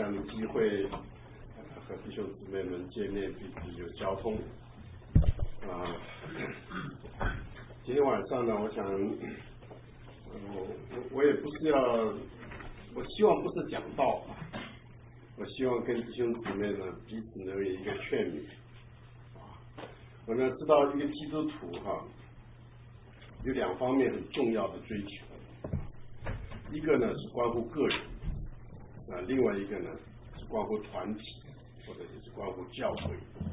样的机会和弟兄姊妹们见面，彼此有交通今天晚上呢，我想我也不是要，我希望不是讲道，我希望跟弟兄姊妹呢彼此能有一个劝勉我们要知道一个基督徒有两方面很重要的追求，一个呢是关乎个人另外一个呢是关乎团体，或者是关乎教会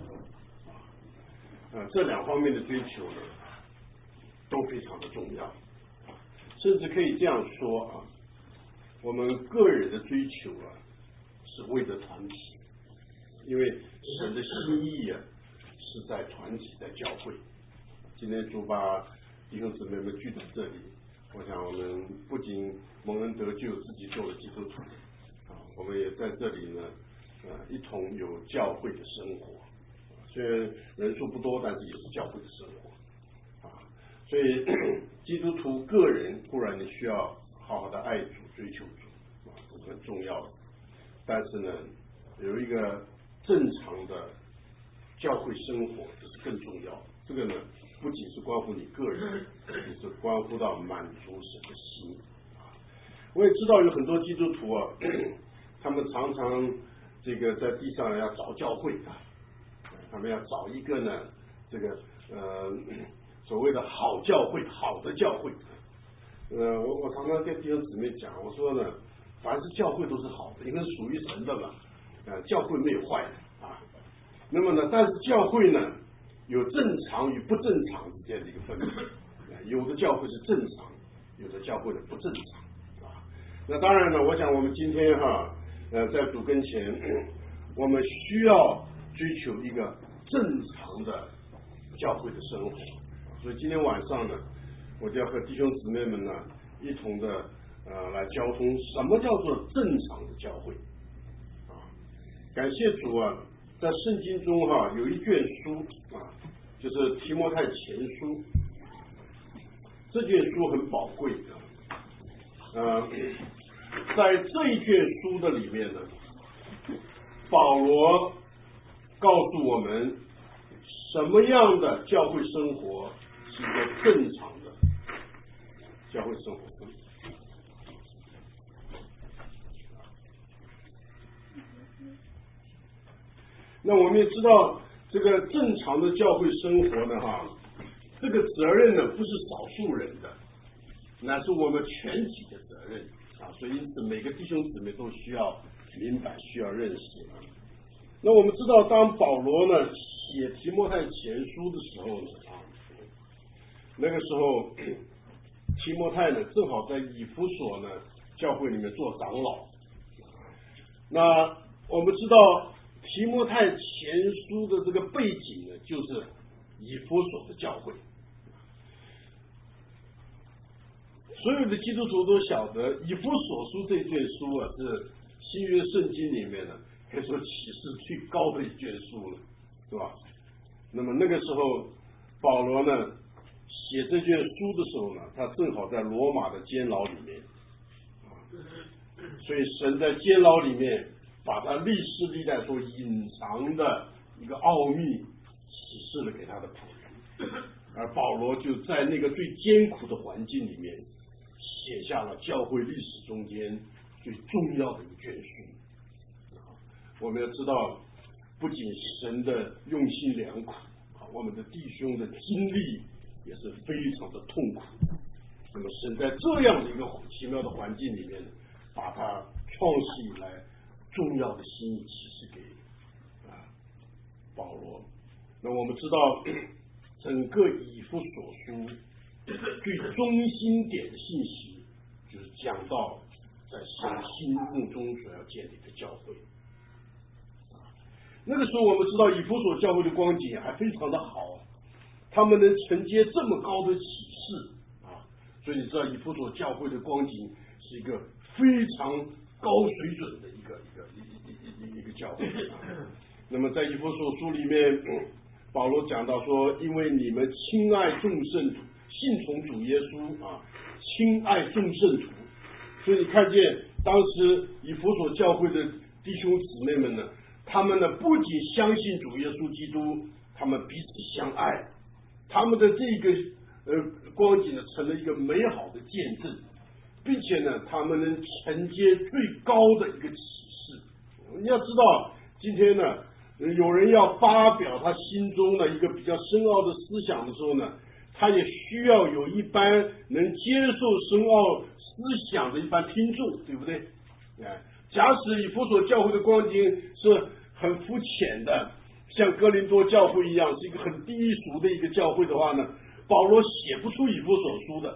这两方面的追求呢都非常的重要，甚至可以这样说我们个人的追求是为了团体，因为神的心意是在团体，在教会。今天主把弟兄姊妹们聚在这里，我想我们不仅蒙恩得救，自己做了基督徒我们也在这里呢一同有教会的生活，虽然人数不多，但是也是教会的生活所以基督徒个人固然你需要好好的爱主，追求主这是很重要的，但是呢有一个正常的教会生活这是更重要的，这个呢不仅是关乎你个人，也是关乎到满足神的心我也知道有很多基督徒他们常常这个在地上要找教会他们要找一个呢这个所谓的好教会，好的教会我常常跟弟兄姊妹讲，我说呢凡是教会都是好的，因为是属于神的嘛教会没有坏的那么呢但是教会呢有正常与不正常之间的一个分别有的教会是正常，有的教会的不正常那当然呢我想我们今天在主跟前我们需要追求一个正常的教会的生活，所以今天晚上呢我就要和弟兄姊妹们呢一同的来交通什么叫做正常的教会感谢主在圣经中有一卷书就是提摩太前书，这卷书很宝贵在这一卷书的里面呢，保罗告诉我们什么样的教会生活是一个正常的教会生活那我们也知道这个正常的教会生活呢这个责任呢不是少数人的，那是我们全体的责任所以因此每个弟兄姊妹都需要明白，需要认识那我们知道当保罗呢写提摩太前书的时候呢那个时候提摩太呢正好在以弗所呢教会里面做长老，那我们知道提摩太前书的这个背景呢就是以弗所的教会，所有的基督徒都晓得以弗所书这卷书是新约圣经里面呢可以说启示最高的一卷书了，是吧？那么那个时候保罗呢写这卷书的时候呢，他正好在罗马的监牢里面所以神在监牢里面把他历世历代所隐藏的一个奥秘启示了给他的仆人，而保罗就在那个最艰苦的环境里面写下了教会历史中间最重要的一卷书我们要知道不仅神的用心良苦我们的弟兄的经历也是非常的痛苦，那么神在这样的一个奇妙的环境里面把他创始以来重要的心意启示给保罗，那我们知道整个以弗所书最中心点的信息就是讲到在神心目中所要建立的教会那个时候我们知道以弗所教会的光景还非常的好，他们能承接这么高的启示所以你知道以弗所教会的光景是一个非常高水准的一个教会那么在以弗所书里面保罗讲到说，因为你们亲爱众圣徒，信从主耶稣亲爱众圣徒，所以你看见当时以弗所教会的弟兄姊妹们呢，他们呢不仅相信主耶稣基督，他们彼此相爱，他们的这个光景呢成了一个美好的见证，并且呢他们能承接最高的一个启示。你要知道，今天呢有人要发表他心中的一个比较深奥的思想的时候呢，他也需要有一般能接受深奥思想的一般听众，对不对？假使以弗所教会的光景是很肤浅的，像哥林多教会一样是一个很低俗的一个教会的话呢，保罗写不出以弗所书的。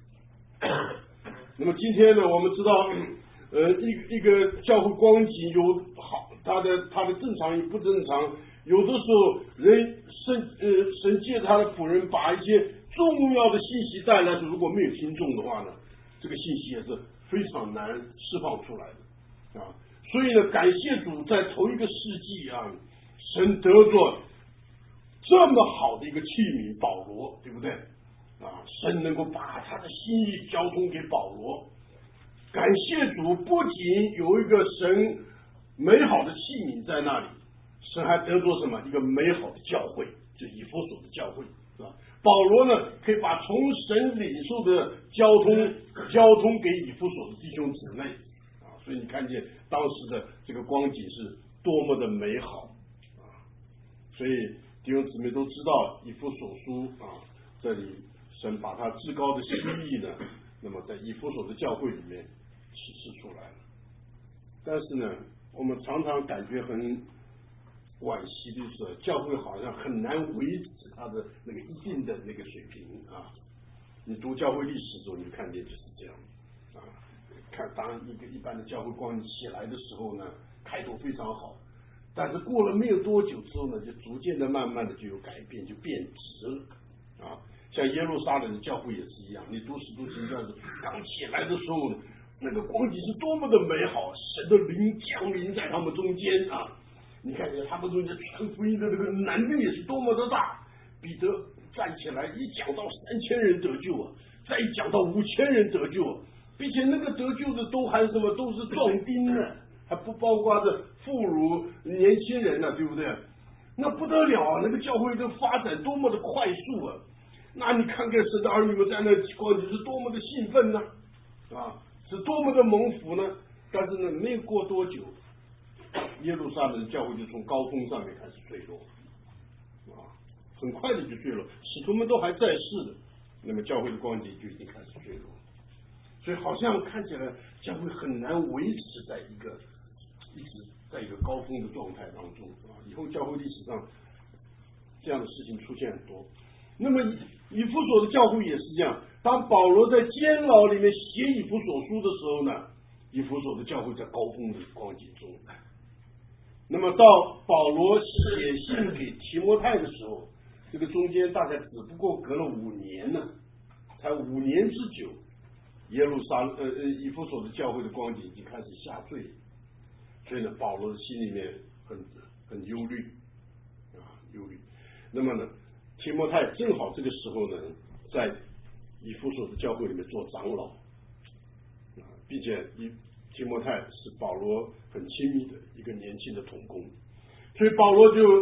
那么今天呢，我们知道一个教会光景有好它的正常与不正常，有的时候神借他的仆人把一些重要的信息带来，如果没有听众的话呢，这个信息也是非常难释放出来的。所以呢，感谢主，在头一个世纪啊，神得着这么好的一个器皿保罗，对不对？神能够把他的心意交通给保罗。感谢主，不仅有一个神美好的器皿在那里，神还得着什么？一个美好的教会，就是以弗所的教会，是吧？保罗呢，可以把从神领受的交通给以弗所的弟兄姊妹。所以你看见当时的这个光景是多么的美好所以弟兄姊妹都知道以弗所书这里神把他至高的心意呢，那么在以弗所的教会里面启示出来了。但是呢，我们常常感觉很惋惜的是，教会好像很难维持它的那个一定的那个水平你读教会历史的时候，你就看见就是这样当一般的教会光起来的时候呢，开头非常好，但是过了没有多久之后呢，就逐渐的、慢慢的就有改变，就变质了像耶路撒冷的教会也是一样，你读使徒行传刚起来的时候，那个光景是多么的美好，神的灵降临在他们中间你看见他们中间传福音的那个能力也是多么的大。彼得站起来一讲到3000人得救再一讲到5000人得救并且那个得救的都还什么，都是壮丁呢，还不包括着妇孺年轻人呢，对不对？那不得了那个教会的发展多么的快速那你看看神的儿女们在那光景是多么的兴奋呢是多么的蒙福呢？但是呢，没过多久，耶路撒冷的教会就从高峰上面开始坠落很快的就坠落，使徒们都还在世的，那么教会的光景就已经开始坠落。所以好像看起来教会很难维持在一直在一个高峰的状态当中以后教会历史上这样的事情出现很多。那么以弗所的教会也是这样，当保罗在监牢里面写以弗所书的时候呢，以弗所的教会在高峰的光景中。那么到保罗写信给提摩太的时候，这个中间大概只不过隔了5年呢，才5年之久，以弗所的教会的光景已经开始下坠，所以呢，保罗的心里面很忧虑忧虑。那么呢，提摩太正好这个时候呢，在以弗所的教会里面做长老并且提摩太是保罗很亲密的一个年轻的同工，所以保罗就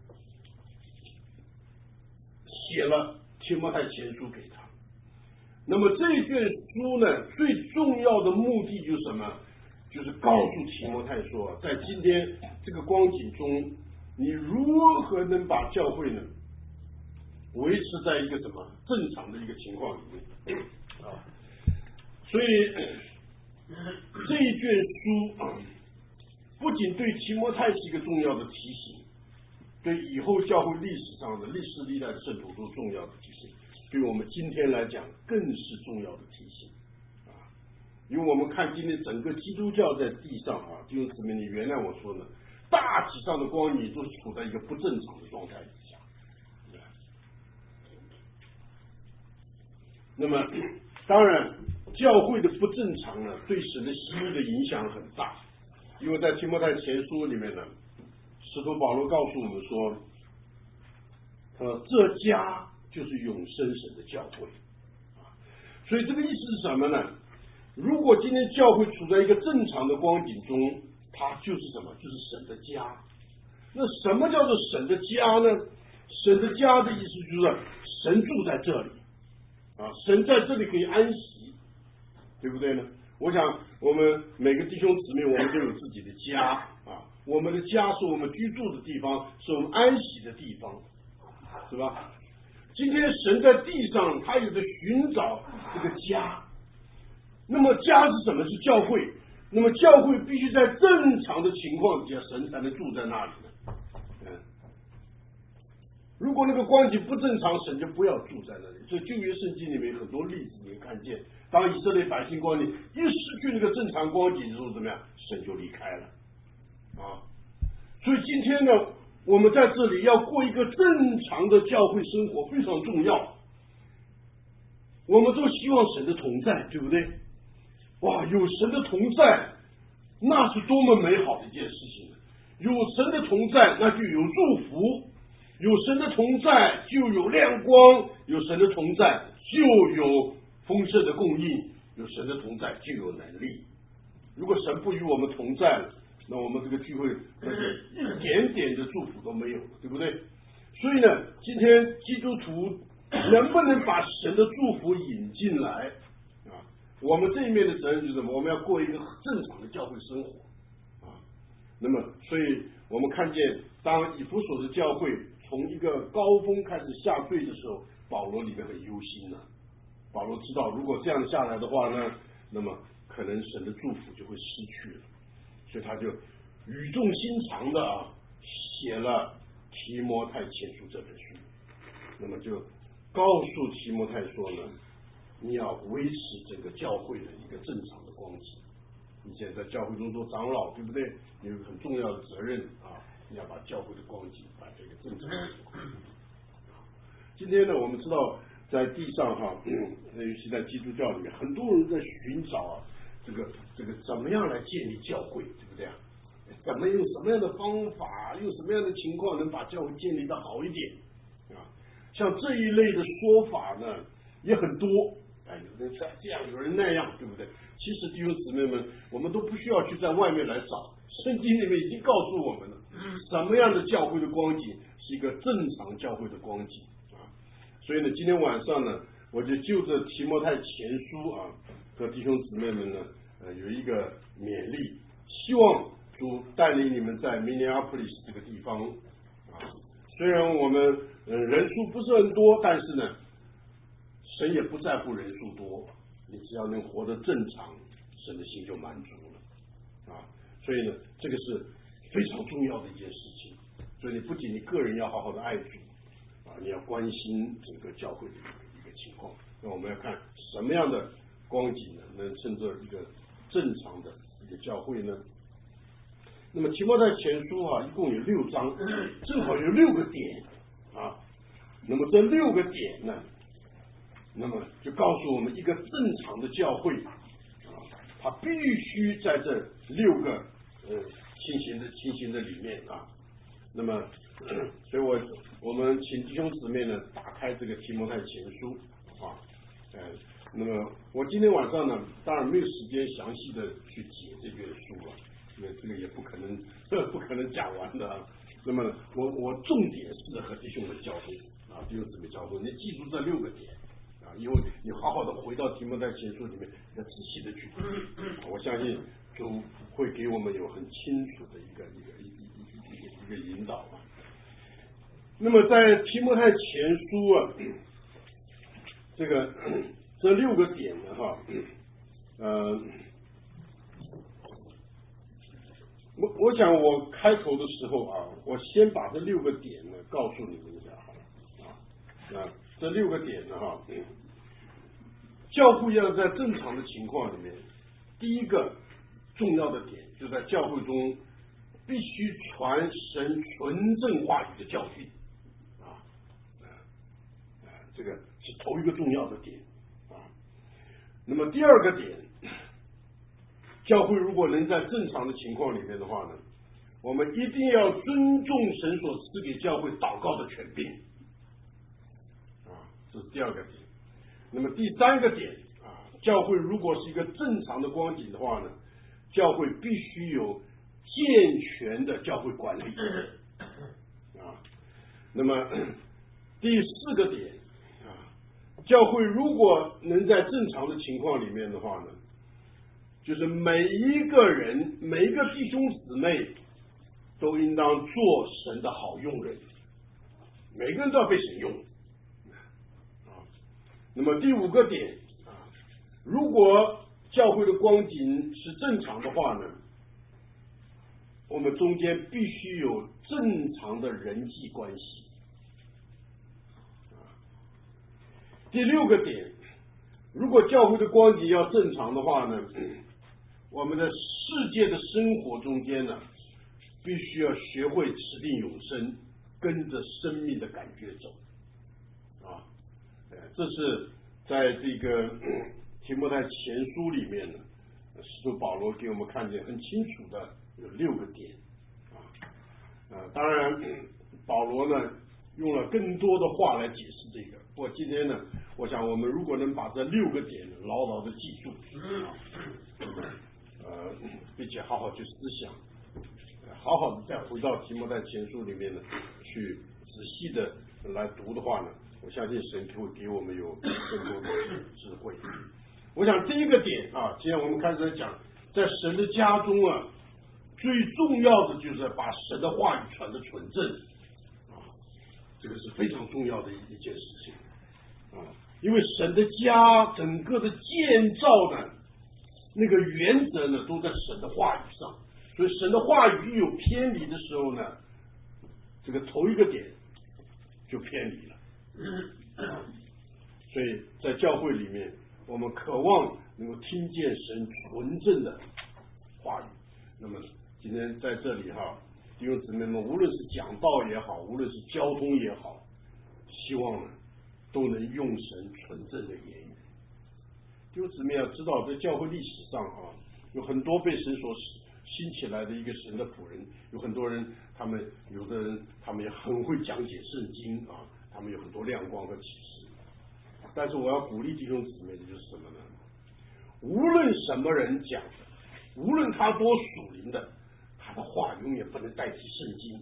写了提摩太前书给他。那么这一卷书呢，最重要的目的就是什么？就是告诉提摩太说，在今天这个光景中，你如何能把教会呢维持在一个什么正常的一个情况里面所以这一卷书不仅对提摩太是一个重要的提醒，对以后教会历史上的历世历代的圣徒都重要的提醒，对我们今天来讲更是重要的提醒因为我们看今天整个基督教在地上弟兄姊妹，你原谅我说呢，大体上的光景都是处在一个不正常的状态之下。那么当然教会的不正常呢，对神的心意的影响很大，因为在提摩太前书里面呢，使徒保罗告诉我们说这家就是永生神的教会所以这个意思是什么呢？如果今天教会处在一个正常的光景中， 它就是什么？就是神的家。那什么叫做神的家呢？神的家的意思就是神住在这里啊，神在这里可以安息，对不对呢？我想我们每个弟兄姊妹，我们都有自己的家啊，我们的家是我们居住的地方，是我们安息的地方，是吧？今天神在地上，他有在寻找这个家。那么家是什么？是教会。那么教会必须在正常的情况底下，神才能住在那里的。如果那个光景不正常，神就不要住在那里。所以旧约圣经里面有很多例子，你看见，当以色列百姓光景一失去那个正常光景的时候，怎么样？神就离开了啊。所以今天呢，我们在这里要过一个正常的教会生活，非常重要。我们都希望神的同在，对不对？哇，有神的同在，那是多么美好的一件事情！有神的同在，那就有祝福；有神的同在，就有亮光；有神的同在，就有丰盛的供应；有神的同在，就有能力。如果神不与我们同在了，那我们这个聚会那是一点点的祝福都没有了，对不对？所以呢，今天基督徒能不能把神的祝福引进来啊？我们这一面的责任就是什么？我们要过一个正常的教会生活啊。那么，所以我们看见，当以弗所的教会从一个高峰开始下坠的时候，保罗里面很忧心了。保罗知道，如果这样下来的话呢，那么可能神的祝福就会失去了，所以他就语重心长的写了提摩太前书这本书。那么就告诉提摩太说呢，你要维持整个教会的一个正常的光景。你现在在教会中做长老，对不对？你有很重要的责任啊，你要把教会的光景摆在一个正常的情况。今天呢，我们知道在地上尤其在基督教里面，很多人在寻找这个怎么样来建立教会，对不对啊？怎么用什么样的方法，用什么样的情况能把教会建立得好一点啊？像这一类的说法呢，也很多。有人这样，有人那样，对不对？其实弟兄姊妹们，我们都不需要去在外面来找，圣经里面已经告诉我们了，什么样的教会的光景是一个正常教会的光景啊。所以呢，今天晚上呢，我就着提摩太前书和弟兄姊妹们呢，有一个勉励，希望主带领你们在明尼阿波利斯这个地方啊。虽然我们人数不是很多，但是呢，神也不在乎人数多，你只要能活得正常，神的心就满足了啊。所以呢，这个是非常重要的一件事情。所以你不仅你个人要好好的爱主啊，你要关心整个教会的一个情况。那我们要看什么样的光景呢，能称作一个正常的一个教会呢？那么提摩太前书一共有6章，正好有6个点啊。那么这6个点呢，那么就告诉我们，一个正常的教会它必须在这6个情形的里面啊。那么所以我们请弟兄姊妹呢打开这个提摩太前书啊。那么我今天晚上呢，当然没有时间详细的去解这卷书了，因为这个也不可能讲完的啊。那么我重点是和弟兄们交通啊，弟兄姊妹交通，你记住这6个点啊，因为你好好的回到提摩太前书里面，要仔细的去读，我相信主会给我们有很清楚的一个引导啊。那么在提摩太前书这6个点呢我想我开头的时候我先把这6个点呢告诉你们一下好了啊。这6个点呢教会要在正常的情况里面，第一个重要的点就在教会中必须传神纯正话语的教训这个是头一个重要的点啊。那么第二个点，教会如果能在正常的情况里面的话呢，我们一定要尊重神所赐给教会祷告的权柄这是第二个点。那么第3个点教会如果是一个正常的光景的话呢，教会必须有健全的教会管理啊。那么第4个点啊，教会如果能在正常的情况里面的话呢，就是每一个人每一个弟兄姊妹都应当做神的好用人，每个人都要被神用啊。那么第5个点啊，如果教会的光景是正常的话呢，我们中间必须有正常的人际关系。第6个点，如果教会的光景要正常的话呢，我们的世界的生活中间呢，必须要学会持定永生，跟着生命的感觉走啊。这是在这个提摩太前书里面呢，使徒保罗给我们看见很清楚的有6个点啊。当然保罗呢用了更多的话来解释这个，不过今天呢，我想我们如果能把这6个点牢牢的记住并且好好去思想，好好的再回到提摩太前书里面呢去仔细的来读的话呢，我相信神就会给我们有更多的智慧。我想第1个点啊，今天我们开始讲，在神的家中啊，最重要的就是把神的话语传得纯正啊，这个是非常重要的一件事情啊，因为神的家整个的建造呢，那个原则呢都在神的话语上，所以神的话语一有偏离的时候呢，这个头1个点就偏离了所以在教会里面，我们渴望能够听见神纯正的话语。那么今天在这里哈，弟兄姊妹们，无论是讲道也好，无论是交通也好，希望呢都能用神纯正的言语。弟兄姊妹要知道，在教会历史上啊，有很多被神所兴起来的一个神的仆人，有很多人，有的人他们也很会讲解圣经啊，他们有很多亮光和启示。但是我要鼓励弟兄姊妹的就是什么呢？无论什么人讲的，无论他多属灵的，他的话永远不能代替圣经。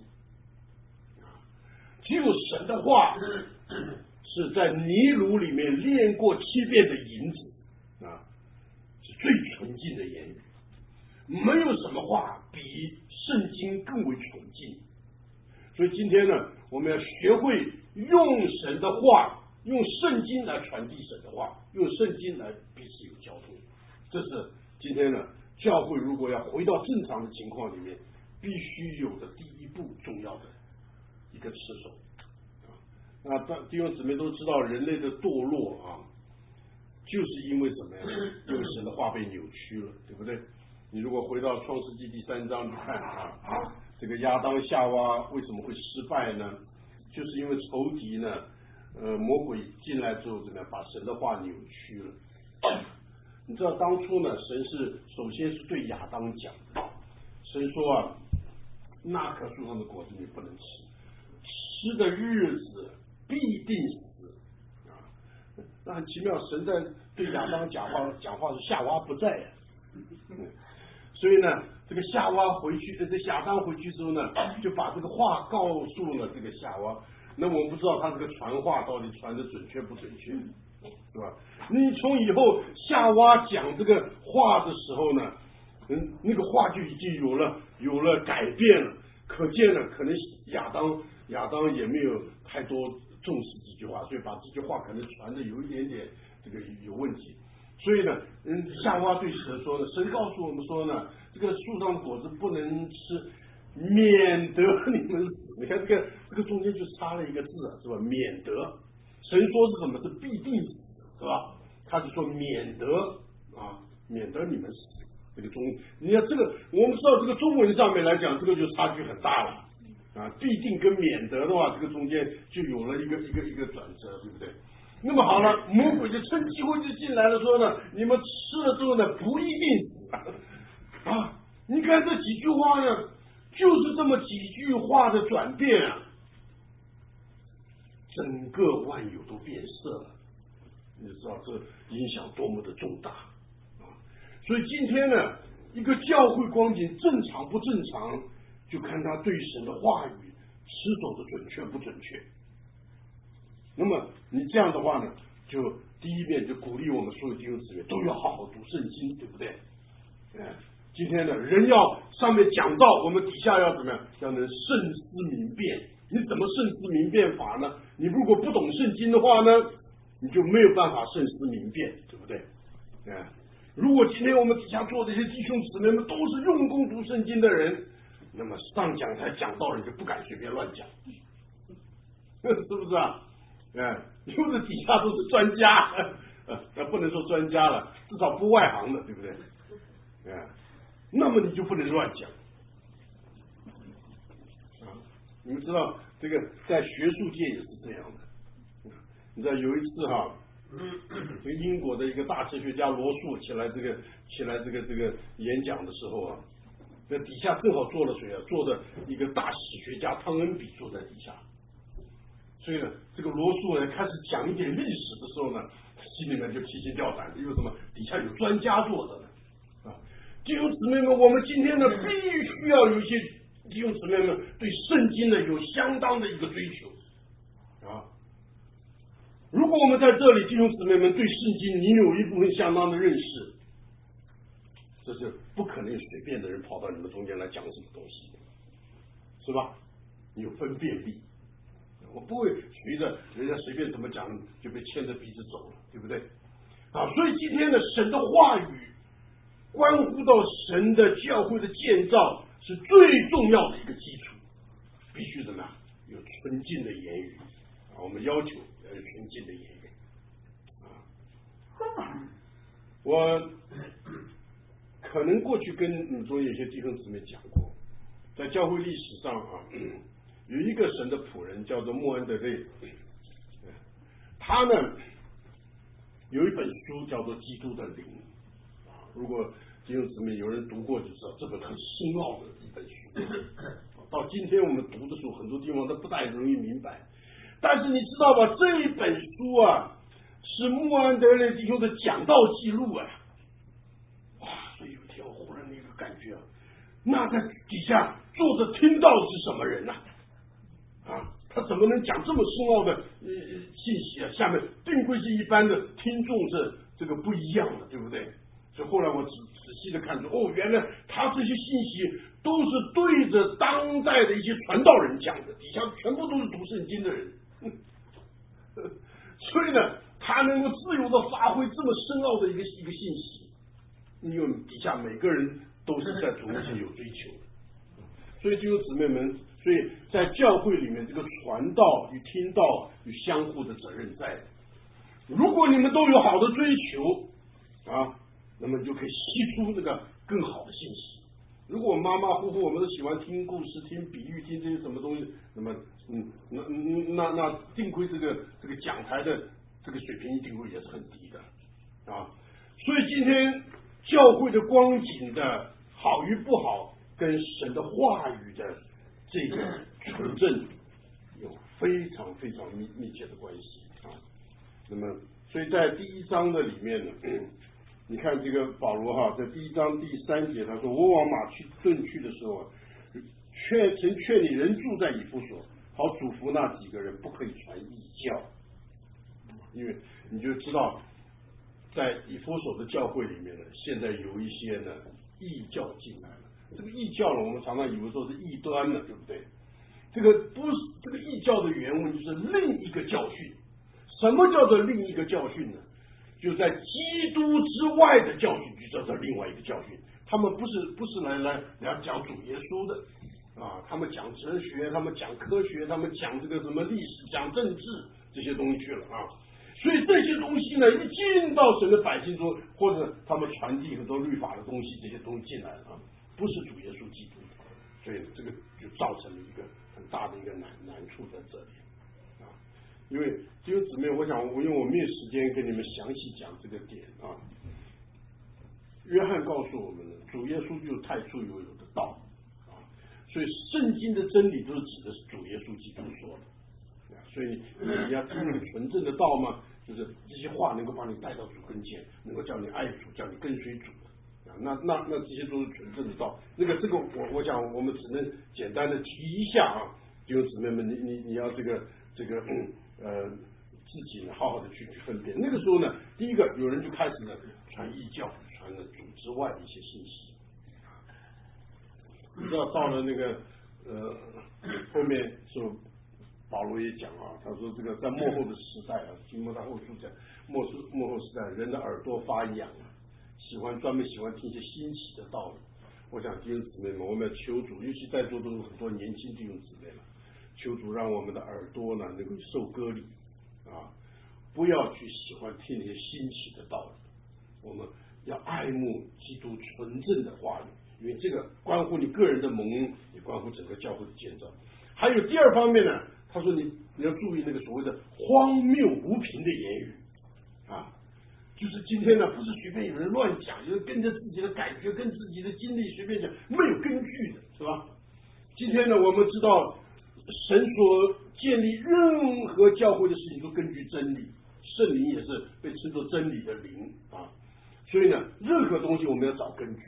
只有神的话是在泥炉里面炼过7遍的银子啊，是最纯净的言语。没有什么话比圣经更为纯净。所以今天呢，我们要学会用神的话，用圣经来传递神的话，用圣经来彼此有交通。这是今天呢，教会如果要回到正常的情况里面，必须有的第1步重要的一个持守。那弟兄姊妹都知道，人类的堕落啊，就是因为什么呀？因为神的话被扭曲了，对不对？你如果回到创世纪第3章，你看啊，这个亚当夏娃为什么会失败呢？就是因为仇敌呢，魔鬼进来之后怎么样，把神的话扭曲了。你知道当初呢，神是首先是对亚当讲的，神说啊，那棵树上的果子你不能吃，吃的日子必定死啊。那很奇妙，神在对亚当讲话是夏娃不在呀。所以呢，这个夏娃回去，这亚当回去之后呢，就把这个话告诉了这个夏娃。那我们不知道他这个传话到底传的准确不准确，是吧？你从以后夏娃讲这个话的时候呢，那个话就已经有了改变了。可见呢，可能亚当也没有太多重视这句话，所以把这句话可能传的有一点点这个有问题。所以呢，夏娃对神说呢，神告诉我们说呢，这个树上的果子不能吃，免得你们死。你看这个中间就差了一个字啊，是吧？免得。神说是什么？是必定死，是吧？他就说免得啊，免得你们死。这个你看这个，我们知道这个中文上面来讲，这个就差距很大了啊。必定跟免得的话，这个中间就有了一个转折，对不对？那么好了，魔鬼就趁机会就进来了，说呢，你们吃了之后呢，不一定死啊！你看这几句话呢，就是这么几句话的转变啊，整个万有都变色了。你知道这影响多么的重大啊！所以今天呢， 一个教会光景正常不正常，就看他对神的话语持守的准确不准确。那么你这样的话呢，就第一遍就鼓励我们所有弟兄姊妹都要好好读圣经，对不对？今天呢，人要上面讲到，我们底下要怎么样？要能慎思明辨。你怎么慎思明辨法呢？你如果不懂圣经的话呢，你就没有办法慎思明辨，对不对？如果今天我们底下坐的这些弟兄姊妹们都是用功读圣经的人，那么上讲台讲道人就不敢随便乱讲，是不是啊？因为底下都是专家，不能说专家了，至少不外行的，对不对？那么你就不能乱讲。你们知道这个在学术界也是这样的。你知道有一次哈，这个英国的一个大哲学家罗素起来这个演讲的时候啊，那底下正好坐了谁啊？坐的一个大史学家汤恩比坐在底下。所以呢，这个罗素呢开始讲一点历史的时候呢，心里面就提心吊胆的，因为什么？底下有专家坐着呢。弟兄姊妹们，我们今天呢必须要有一些弟兄姊妹们对圣经呢有相当的一个追求啊。如果我们在这里弟兄姊妹们对圣经你有一部分相当的认识，这是不可能随便的人跑到你们中间来讲什么东西，是吧？你有分辨力，我不会随着人家随便怎么讲就被牵着鼻子走了，对不对？所以今天的神的话语关乎到神的教会的建造是最重要的一个基础，必须怎么样？有纯净的言语我们要求要有纯净的言语我可能过去跟你们中有些弟兄姊妹讲过，在教会历史上有一个神的仆人叫做穆安德烈，他呢有一本书叫做《基督的灵》如果弟兄姊妹有人读过就知道，这本很深奥的一本书。到今天我们读的时候，很多地方都不太容易明白。但是你知道吧，这一本书啊，是穆安德烈弟兄的讲道记录啊。所以有一天我忽然那个感觉那在底下坐着听到是什么人他怎么能讲这么深奥的信息啊？下面定规是一般的听众是这个不一样的，对不对？所以后来我仔细的看出，原来他这些信息都是对着当代的一些传道人讲的，底下全部都是读圣经的人，所以呢，他能够自由的发挥这么深奥的一个信息，因为底下每个人都是在主内有追求的，所以弟兄姊妹们，所以在教会里面，这个传道与听道有相互的责任在。如果你们都有好的追求那么就可以吸出这个更好的信息。如果马马虎虎，我们都喜欢听故事、听比喻、听这些什么东西，那么那定亏这个讲台的这个水平一定会也是很低的所以今天教会的光景的好与不好，跟神的话语的这个纯正有非常非常密切的关系那么，所以在第一章的里面呢。你看这个保罗在第一章第3节他说，我往马顿去的时候曾劝你人住在以弗所，好嘱咐那几个人不可以传异教，因为你就知道在以弗所的教会里面呢，现在有一些呢异教进来了。这个异教呢，我们常常以为说是异端了，对不对？这个不是，这个异教的原文就是另一个教训。什么叫做另一个教训呢？就在基督之外的教训，就叫做另外一个教训。他们不是来讲主耶稣的他们讲哲学，他们讲科学，他们讲这个什么历史，讲政治这些东西去了所以这些东西呢，一进到神的百姓中，或者他们传递很多律法的东西，这些东西进来了不是主耶稣基督，所以这个就造成了一个很大的一个难处在这里因为弟兄姊妹，我想因为我没有时间跟你们详细讲这个点约翰告诉我们呢，主耶稣就是太初有的道所以圣经的真理都是指的是主耶稣基督说的所以你要听那个纯正的道嘛，就是这些话能够把你带到主跟前，能够叫你爱主，叫你跟随主那这些都是纯正的道。这个我想我们只能简单的提一下啊，弟兄姊妹们，你要自己呢好好的去分辨。那个时候呢，第一个有人就开始呢传异教，传了主之外的一些信息。你知道到了那个后面就保罗也讲啊，他说这个在末后的时代啊，提摩太后书讲末后时代，人的耳朵发痒啊，专门喜欢听一些新奇的道理。我想弟兄姊妹们，我们要求主，尤其在座都有很多年轻弟兄姊妹了，求主让我们的耳朵呢能够受割礼啊，不要去喜欢听那些新奇的道理，我们要爱慕基督纯正的话语。因为这个关乎你个人的蒙恩，也关乎整个教会的建造。还有第二方面呢，他说你要注意那个所谓的荒谬无凭的言语啊，就是今天呢不是随便有人乱讲，就是跟着自己的感觉、跟自己的经历随便讲，没有根据的，是吧？今天呢，我们知道神所建立任何教会的事情都根据真理，圣灵也是被称作真理的灵啊，所以呢，任何东西我们要找根据。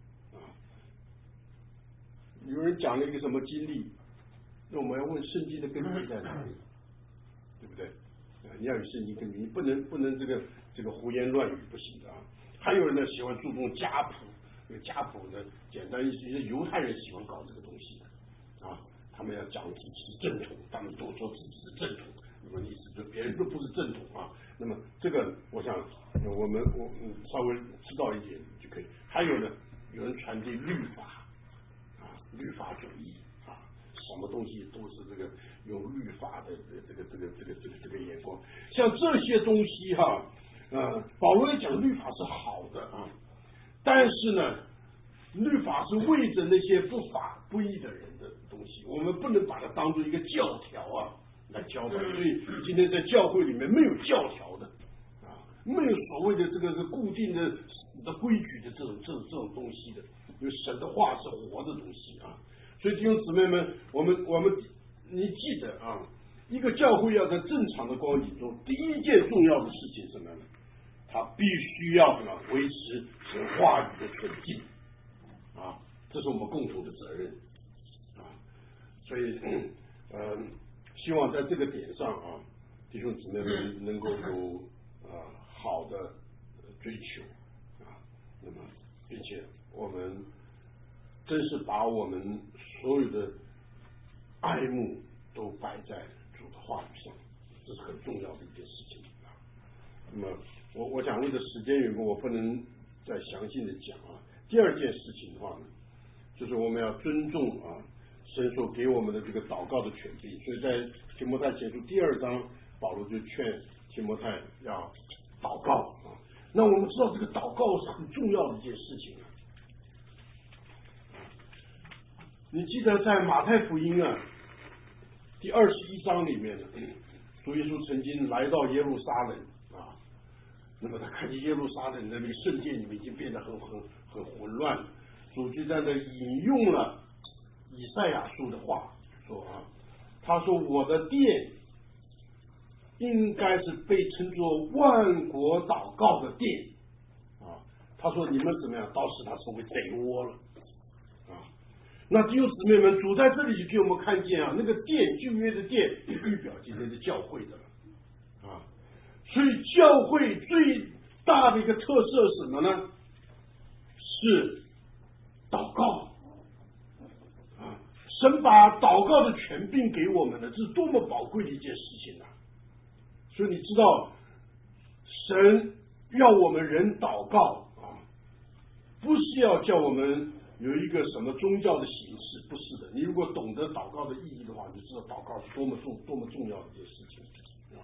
有人讲了一个什么经历，那我们要问圣经的根据在哪里，对不对？你要有圣经根据，你不能这个胡言乱语不行的啊。还有人呢喜欢注重家谱，这个家谱呢简单一些犹太人喜欢搞这个东西的啊，他们要讲自己是正统，他们都说自己是正统，那么意思就别人都不是正统啊。那么这个我想我稍微知道一点就可以。还有呢，有人传递律法。律法主义啊，什么东西都是这个用律法的这个眼光，像这些东西哈，保罗也讲律法是好的啊，但是呢，律法是为着那些不法不义的人的东西，我们不能把它当做一个教条啊来教导。所以今天在教会里面没有教条的啊，没有所谓的这个固定的规矩的这种东西的。因为神的话是活的东西啊，所以弟兄姊妹们，我们你记得啊，一个教会要在正常的光景中，第一件重要的事情是什么呢？它必须要维持神话语的纯净啊，这是我们共同的责任啊。所以希望在这个点上啊，弟兄姊妹们能够有好的追求啊，那么并且我们真是把我们所有的爱慕都摆在主的话语上，这是很重要的一件事情啊。那么我想为了时间缘故，我不能再详细的讲啊。第二件事情的话呢，就是我们要尊重啊神所给我们的这个祷告的权柄。所以在提摩太前书第2章，保罗就劝提摩太要祷告啊。那我们知道这个祷告是很重要的一件事情啊。你记得在马太福音啊第21章里面呢，主耶稣曾经来到耶路撒冷啊，那么他看见耶路撒冷的那个圣殿里面已经变得很混乱了，主就在那引用了以赛亚书的话说啊，他说我的殿应该是被称作万国祷告的殿啊，他说你们怎么样，倒使他成为贼窝了啊。那弟兄姊妹们，主在这里就给我们看见啊，那个殿旧约的殿预表今天的教会的了啊，所以教会最大的一个特色是什么呢？是祷告啊，神把祷告的权柄给我们了，这是多么宝贵的一件事情啊！所以你知道，神要我们人祷告啊，不是要叫我们有一个什么宗教的形式，不是的。你如果懂得祷告的意义的话，你就知道祷告是多么重要的一件事情啊。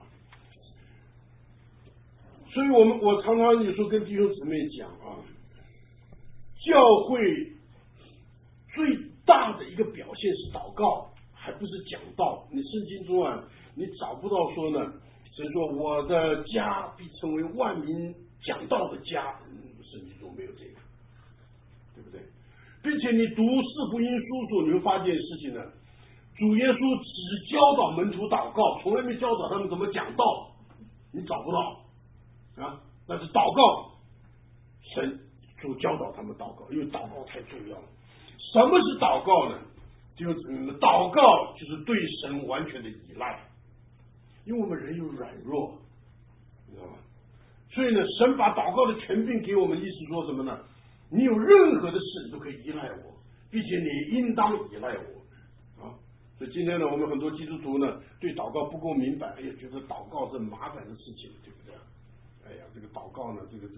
所以我常常有时候跟弟兄姊妹讲啊，教会最大的一个表现是祷告，还不是讲道。你圣经中啊，你找不到说呢，神说我的家必成为万民讲道的家，圣经中没有这个，对不对？并且你读四福音书时，你会发现事情呢，主耶稣只教导门徒祷告，从来没教导他们怎么讲道，你找不到啊。但是祷告，神主教导他们祷告，因为祷告太重要了。什么是祷告呢？祷告就是对神完全的依赖，因为我们人有软弱，你知道吧？所以呢，神把祷告的权柄给我们，意思说什么呢？你有任何的事你都可以依赖我，并且你应当依赖我啊！所以今天呢，我们很多基督徒呢对祷告不够明白，哎呀，觉得祷告是麻烦的事情，对不对？哎呀，这个祷告呢，这个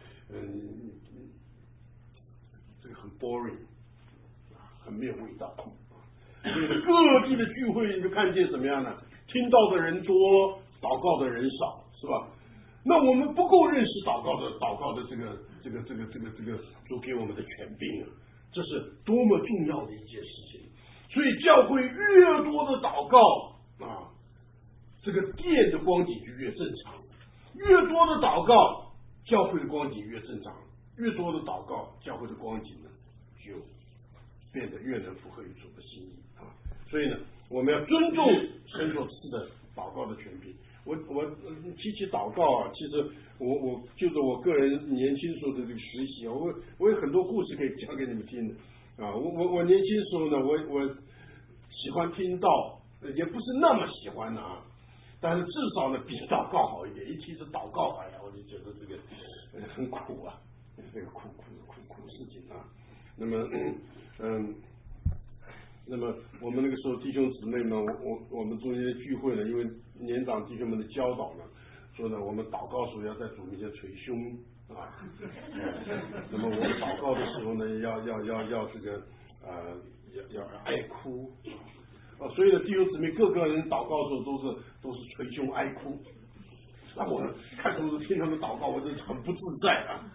很 boring， 很没有味道。所以各地的聚会，你就看见怎么样呢？听到的人多，祷告的人少，是吧？那我们不够认识祷告的这个主给我们的权柄啊，这是多么重要的一件事情。所以教会越多的祷告啊，这个殿的光景就越正常；越多的祷告，教会的光景越正常；越多的祷告，教会的光景呢就变得越能符合于主的心意啊。所以呢，我们要尊重神所赐的祷告的权柄。我提起祷告啊，其实我就是我个人年轻时候的这个学习啊，我有很多故事可以讲给你们听的啊。我年轻时候呢，我喜欢听道，也不是那么喜欢的啊，但是至少呢比祷告好一点。一提是祷告，哎呀，我就觉得这个很苦啊，这个苦事情啊。那么我们那个时候弟兄姊妹们，我们中间的聚会呢，因为年长弟兄们的教导呢，说呢我们祷告时候要在主面前捶胸啊，那么我们祷告的时候呢，要这个要哀哭啊，所以呢弟兄姊妹各个人祷告的时候都是捶胸哀哭。那我看都是听他们祷告，我真是很不自在啊，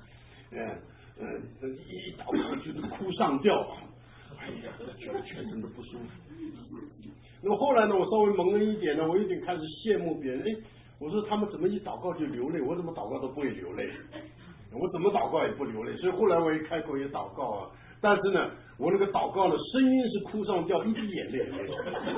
一祷告就是哭上吊啊。哎呀，觉得全身都不舒服。那么后来呢，我稍微蒙了一点呢，我有点开始羡慕别人。哎，我说他们怎么一祷告就流泪，我怎么祷告都不会流泪，我怎么祷告也不流泪。所以后来我一开口也祷告啊，但是呢，我那个祷告的声音是哭上吊，一滴眼泪也没有。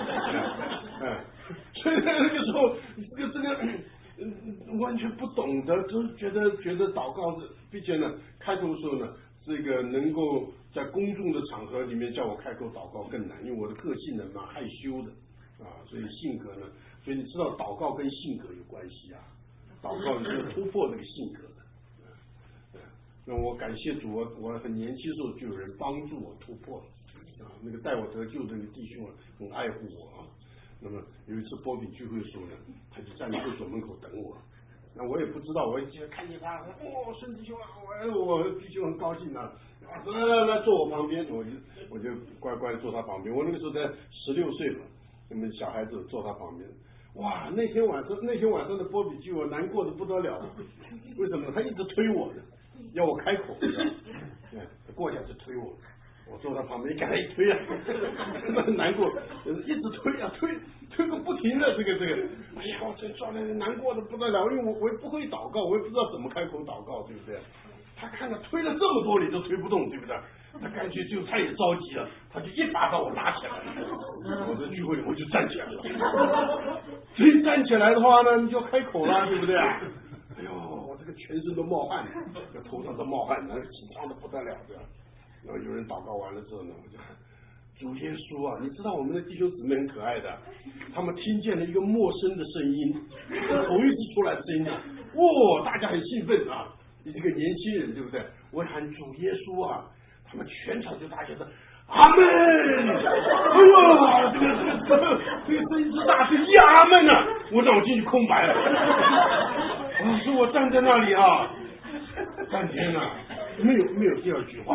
所以那个时候，这个完全不懂得，就是觉得祷告是，并且呢，开头的时候呢，这个能够在公众的场合里面叫我开口祷告更难，因为我的个性呢蛮害羞的啊，所以性格呢，所以你知道祷告跟性格有关系啊，祷告是突破这个性格的。那我感谢主，我很年轻的时候就有人帮助我突破了啊，那个带我得救的那个弟兄啊，很爱护我啊。那么有一次波比聚会的时候呢，他就站在会所门口等我。那我也不知道，我一看见他，孙弟兄啊，我弟兄很高兴啊，来坐我旁边，我就乖乖坐他旁边。我那个时候才16岁嘛，那么小孩子坐他旁边。哇，那天晚上的波比聚我难过的不得了，为什么？他一直推我的，要我开口，他过来就推我。我坐他旁边，给他一推啊，那很难过，一直推啊，推个不停的这个，哎呀，我真撞的难过的不得了，因为我也不会祷告，我也不知道怎么开口祷告，对不对？他看到推了这么多你都推不动，对不对？他干脆他也着急了，他就一把把我拉起来了。我在聚会里我就站起来了，所以站起来的话呢，你就开口了，对不对？哎呦，我这个全身都冒汗，头上都冒汗，紧张的不得了，对吧？然后有人祷告完了之后呢，我就喊主耶稣啊，你知道我们的弟兄姊妹很可爱的，他们听见了一个陌生的声音，头一次出来的声音，大家很兴奋啊，你这个年轻人对不对？我喊主耶稣啊，他们全场就大叫的阿门！哎呦，这个声音之大，这一阿门啊，我脑筋就空白了。我说我站在那里啊，半天啊。没有第二句话，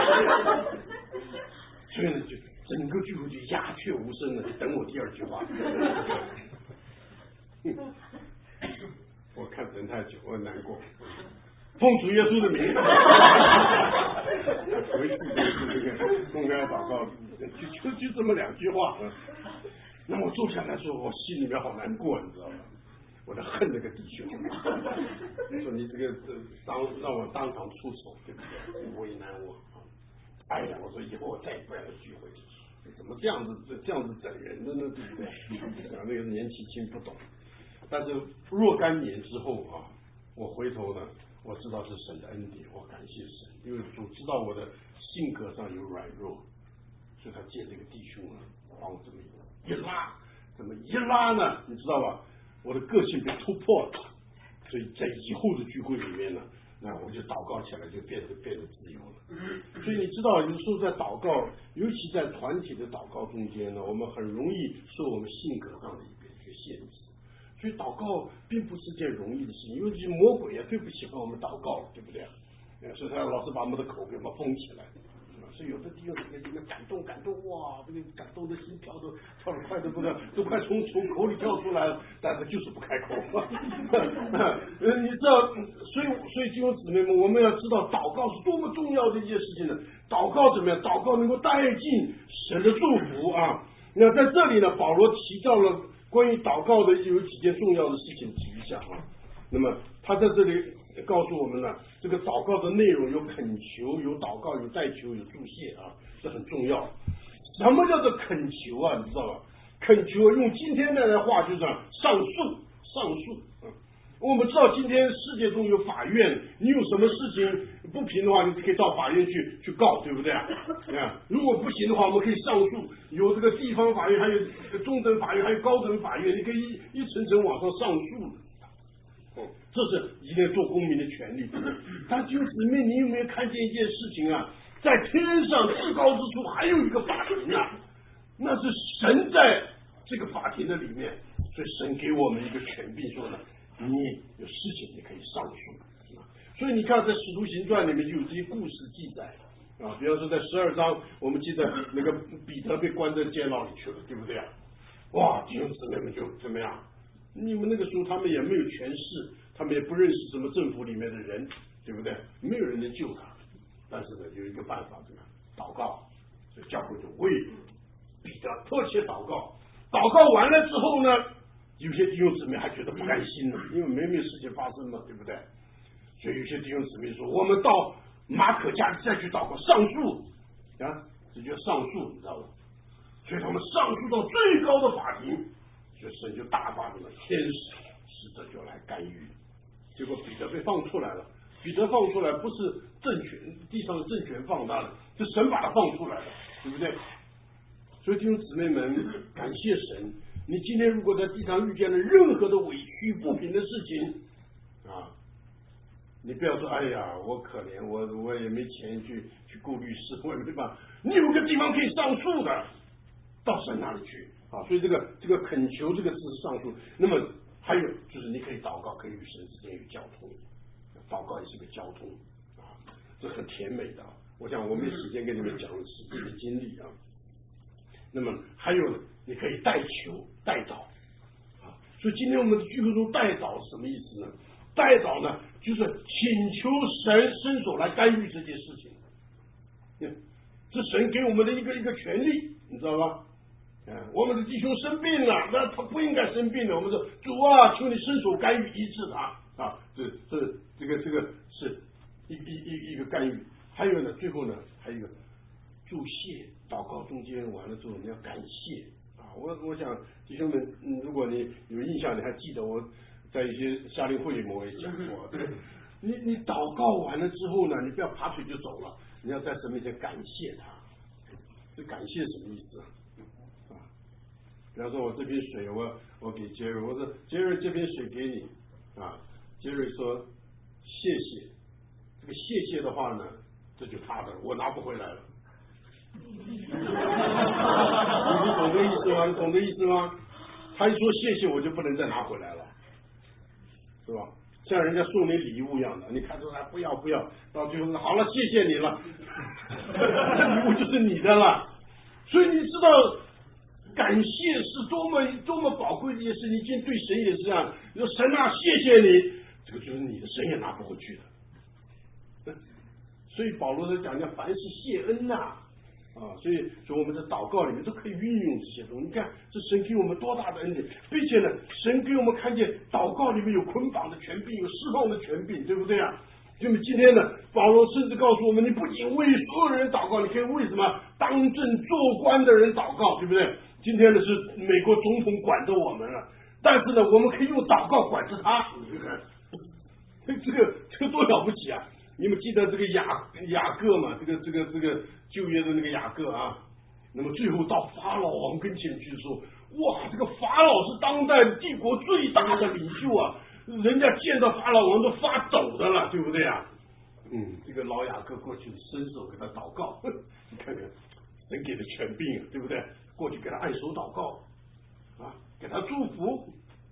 所以呢，就整个聚会就鸦雀无声了，就等我第二句话。我看等太久，我难过。奉主耶稣的名，回去这个公开祷告，就这么2句话。那我坐下来说，我心里面好难过，你知道吗？我在恨那个弟兄，说你这个让我当场出丑，对不对？为难我。哎呀，我说以后我再也不让他聚会，怎么这样子整人的呢？对不对？那个年纪轻不懂。但是若干年之后啊，我回头呢， 我知道是神的恩典，我感谢神，因为主知道我的性格上有软弱，所以他借这个弟兄啊，把我这么一拉，怎么一拉呢？你知道吧？我的个性被突破了，所以在以后的聚会里面呢，那我就祷告起来就变得自由了。所以你知道，有时候在祷告，尤其在团体的祷告中间呢，我们很容易受我们性格上的一个限制。所以祷告并不是件容易的事情，因为这魔鬼也最不喜欢我们祷告，对不对？所以他老是把我们的口给我们封起来。所以有的弟兄姊妹里面感动，哇，这个感动的心跳都跳得快的不得，都快从口里跳出来了，但是就是不开口。你知道，所以弟兄姊妹们，我们要知道祷告是多么重要的一件事情呢？祷告怎么样？祷告能够带进神的祝福啊！那在这里呢，保罗提到了关于祷告的有几件重要的事情提一下啊。那么他在这里告诉我们呢，这个祷告的内容有恳求、有祷告、有代求、有祝谢啊，这很重要。什么叫做恳求啊？你知道吧？恳求用今天的话就是上诉。我们知道今天世界中有法院，你有什么事情不平的话，你可以到法院去告，对不对啊？如果不行的话，我们可以上诉，有这个地方法院，还有中等法院，还有高等法院，你可以一层层往上上诉。这是一个做公民的权利。但弟兄姊妹，你有没有看见一件事情啊？在天上至高之处还有一个法庭啊，那是神在这个法庭的里面，所以神给我们一个权柄，说呢，你有事情你可以上诉。所以你看，在《使徒行传》里面就有这些故事记载啊，比方说在12章，我们记得那个彼得被关在监牢里去了，对不对啊？哇，弟兄姊妹们就怎么样？你们那个时候他们也没有权势，他们也不认识什么政府里面的人，对不对？没有人能救他，但是呢，有一个办法，怎么样？祷告。所以教会就为彼得迫切祷告。祷告完了之后呢，有些弟兄姊妹还觉得不甘心呢，因为没有事情发生嘛，对不对？所以有些弟兄姊妹说，我们到马可家里再去祷告，上诉啊，这叫上诉，你知道吗？所以他们上诉到最高的法庭。所以神就大发明了天使，使者就来干预，结果彼得被放出来了。彼得放出来不是政权，地上的政权放他了，是神把他放出来了，对不对？所以弟兄姊妹们，感谢神！你今天如果在地上遇见了任何的委屈不平的事情啊，你不要说哎呀我可怜，我也没钱去雇律师，我也没办法，你有个地方可以上诉的，到神那里去。啊，所以这个恳求这个字是上诉。那么还有就是你可以祷告，可以与神之间有交通，祷告也是个交通啊，这很甜美的。我想我没时间跟你们讲实际的经历啊。那么还有你可以代求代祷啊，所以今天我们的聚会中代祷是什么意思呢？代祷呢，就是请求神伸手来干预这件事情，这神给我们的一个权利，你知道吧？我们的弟兄生病了，那他不应该生病的。我们说主啊，求你伸手干预医治他啊！这个是一个干预。还有呢，最后呢，还有一个祝谢，祷告中间完了之后你要感谢啊！我想弟兄们，如果你有印象，你还记得我在一些夏令会里面我也讲过，你祷告完了之后呢，你不要爬腿就走了，你要在神面前感谢他。这感谢什么意思啊？比方说我这瓶水我给杰瑞，我说杰瑞这瓶水给你啊，杰瑞说谢谢，这个谢谢的话呢，这就他的，我拿不回来了。你懂这意思吗？你懂这意思吗？他一说谢谢，我就不能再拿回来了，是吧？像人家送你礼物一样的，你看出来不要，到最后好了，谢谢你了，这礼物就是你的了。所以你知道。感谢是多么宝贵的一件事，你今天对神也是这样，你说神啊，谢谢你，这个就是你的，神也拿不回去的。所以保罗在讲凡是谢恩呐，所以我们在祷告里面都可以运用这些东西。你看这神给我们多大的恩典，并且呢，神给我们看见祷告里面有捆绑的权柄，有释放的权柄，对不对啊？那么今天呢，保罗甚至告诉我们，你不仅为所有人祷告，你可以为什么当政做官的人祷告，对不对？今天呢是美国总统管着我们了，但是呢，我们可以用祷告管着他。你看，这个有多了不起啊！你们记得这个雅各嘛？这个旧约的那个雅各啊，那么最后到法老王跟前去说，哇，这个法老是当代帝国最大的领袖啊，人家见到法老王都发抖的了，对不对啊？这个老雅各过去伸手给他祷告，你看看神给的权柄啊，对不对？过去给他按手祷告啊，给他祝福，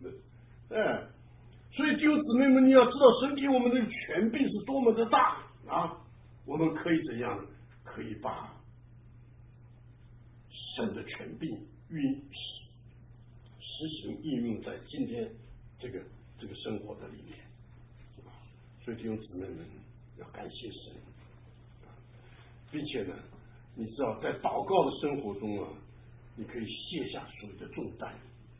所以弟兄姊妹们，你要知道神给我们的权柄是多么的大啊！我们可以怎样呢？可以把神的权柄实行应用在今天这个生活的里面。所以弟兄姊妹们要感谢神，并且呢，你知道在祷告的生活中啊，你可以卸下所有的重担。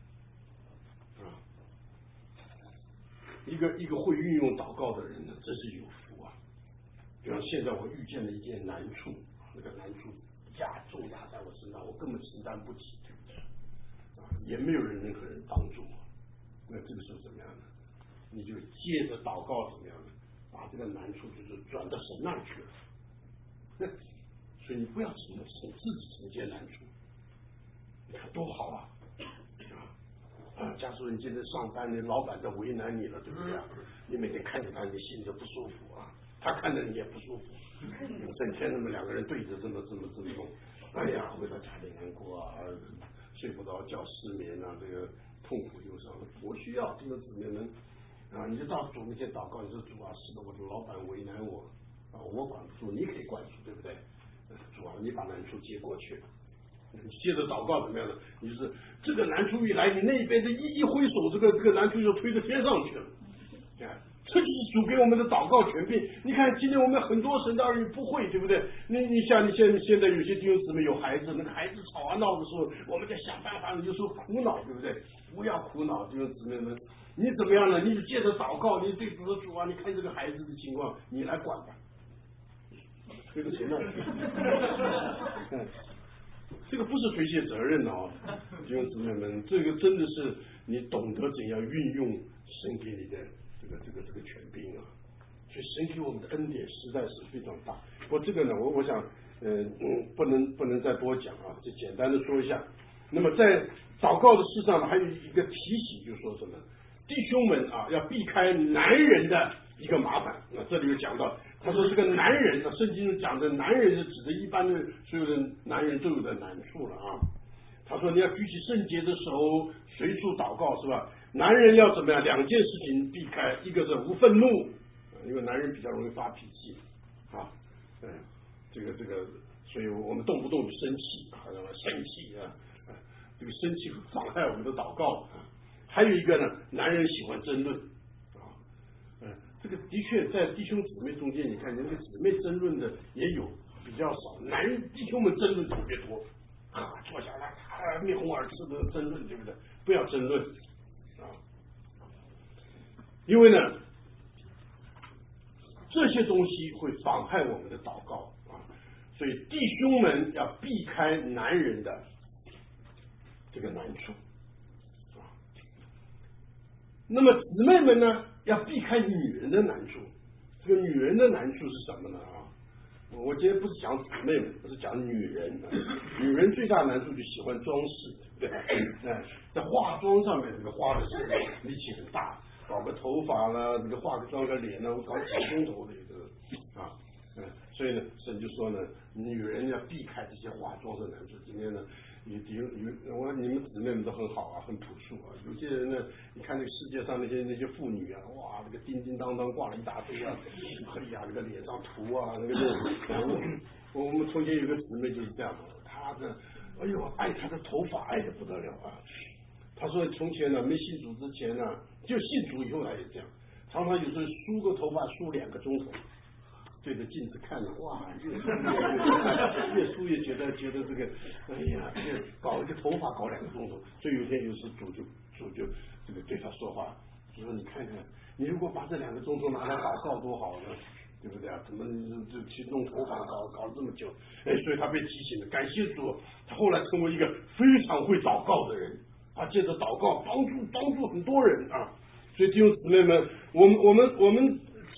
一个会运用祷告的人呢，真是有福啊！比方现在我遇见了一件难处，那个难处重压在我身上，我根本承担不起，对不对？也没有任何人帮助我。那这个时候怎么样呢？你就借着祷告怎么样呢？把这个难处就是转到神那里去了。所以你不要自己承接难处，你看多好啊！假如你今天上班，你老板在为难你了，对不对啊？你每天看着他，你心里就不舒服啊，他看着你也不舒服，整天那么两个人对着这么弄，哎呀，回到家里难过啊，睡不着觉，失眠啊，这个痛苦忧伤，我需要这个姊妹们啊，你就到主面前祷告，你说主啊，是的，我的老板为难我啊，我管不住，你可以管住，对不对？主啊，你把难处接过去。你接着祷告怎么样呢？你就是这个难处一来，你那边的一挥手，这个难处就推到天上去了。这就是主给我们的祷告权柄。你看今天我们很多神的儿女不会，对不对？你像你现在有些弟兄姊妹有孩子，那个孩子吵啊闹的时候，我们在想办法，有时候苦恼，对不对？不要苦恼，弟兄姊妹们，你怎么样呢？你就借着祷告，你对主说，主啊，你看这个孩子的情况，你来管吧。推到天上去。这个不是推卸责任的弟兄姊妹们，这个真的是你懂得怎样运用神给你的这个权柄啊，所以神给我们的恩典实在是非常大。不过这个呢，我想不能再多讲啊，就简单的说一下。那么在祷告的事上呢，还有一个提醒，就是说什么，弟兄们啊，要避开男人的一个麻烦。那这里有讲到。他说这个男人呢，圣经讲的男人是指的一般的所有的男人都有的难处了啊。他说你要举起圣洁的时候随处祷告，是吧？男人要怎么样？两件事情避开，一个是无愤怒，因为男人比较容易发脾气啊，这个，所以我们动不动就生气啊，生气啊，这个生气会妨害我们的祷告啊。还有一个呢，男人喜欢争论。这个的确在弟兄姊妹中间，你看人家姊妹争论的也有，比较少。男人弟兄们争论特别多啊，坐下来面红耳赤的争论，对不对？不要争论啊，因为呢，这些东西会妨害我们的祷告啊，所以弟兄们要避开男人的这个难处啊。那么姊妹们呢？要避开女人的难处，这个女人的难处是什么呢啊？我今天不是讲姊妹们，不是讲女人，女人最大的难处就喜欢装饰，对不对？在化妆上面，这个花的是力气很大，搞个头发啦，这个化个妆个脸呢，我搞几个钟头的这个啊，所以呢，神就说呢，女人要避开这些化妆的难处。今天呢。你们姊妹们都很好啊，很朴素啊。有些人呢，你看这个世界上那些妇女啊，哇，这个叮叮当当挂了一大堆啊，哎呀，这个脸上涂啊，那个我们从前有个姊妹就是这样的，她呢，哎呦，爱她的头发爱得不得了啊。她说从前呢，没信主之前呢，就信主以后她也这样，常常有时候梳个头发梳2个钟头。对着镜子看了，哇，越梳越觉得这个，哎呀，这个搞一个头发搞2个钟头，所以有天有时主就这个对他说话，就说你看看，你如果把这2个钟头拿来祷告多好呢，对不对啊？怎么就去弄头发搞了这么久？所以他被提醒了，感谢主，他后来成为一个非常会祷告的人，他借着祷告帮助很多人啊。所以弟兄姊妹们，我们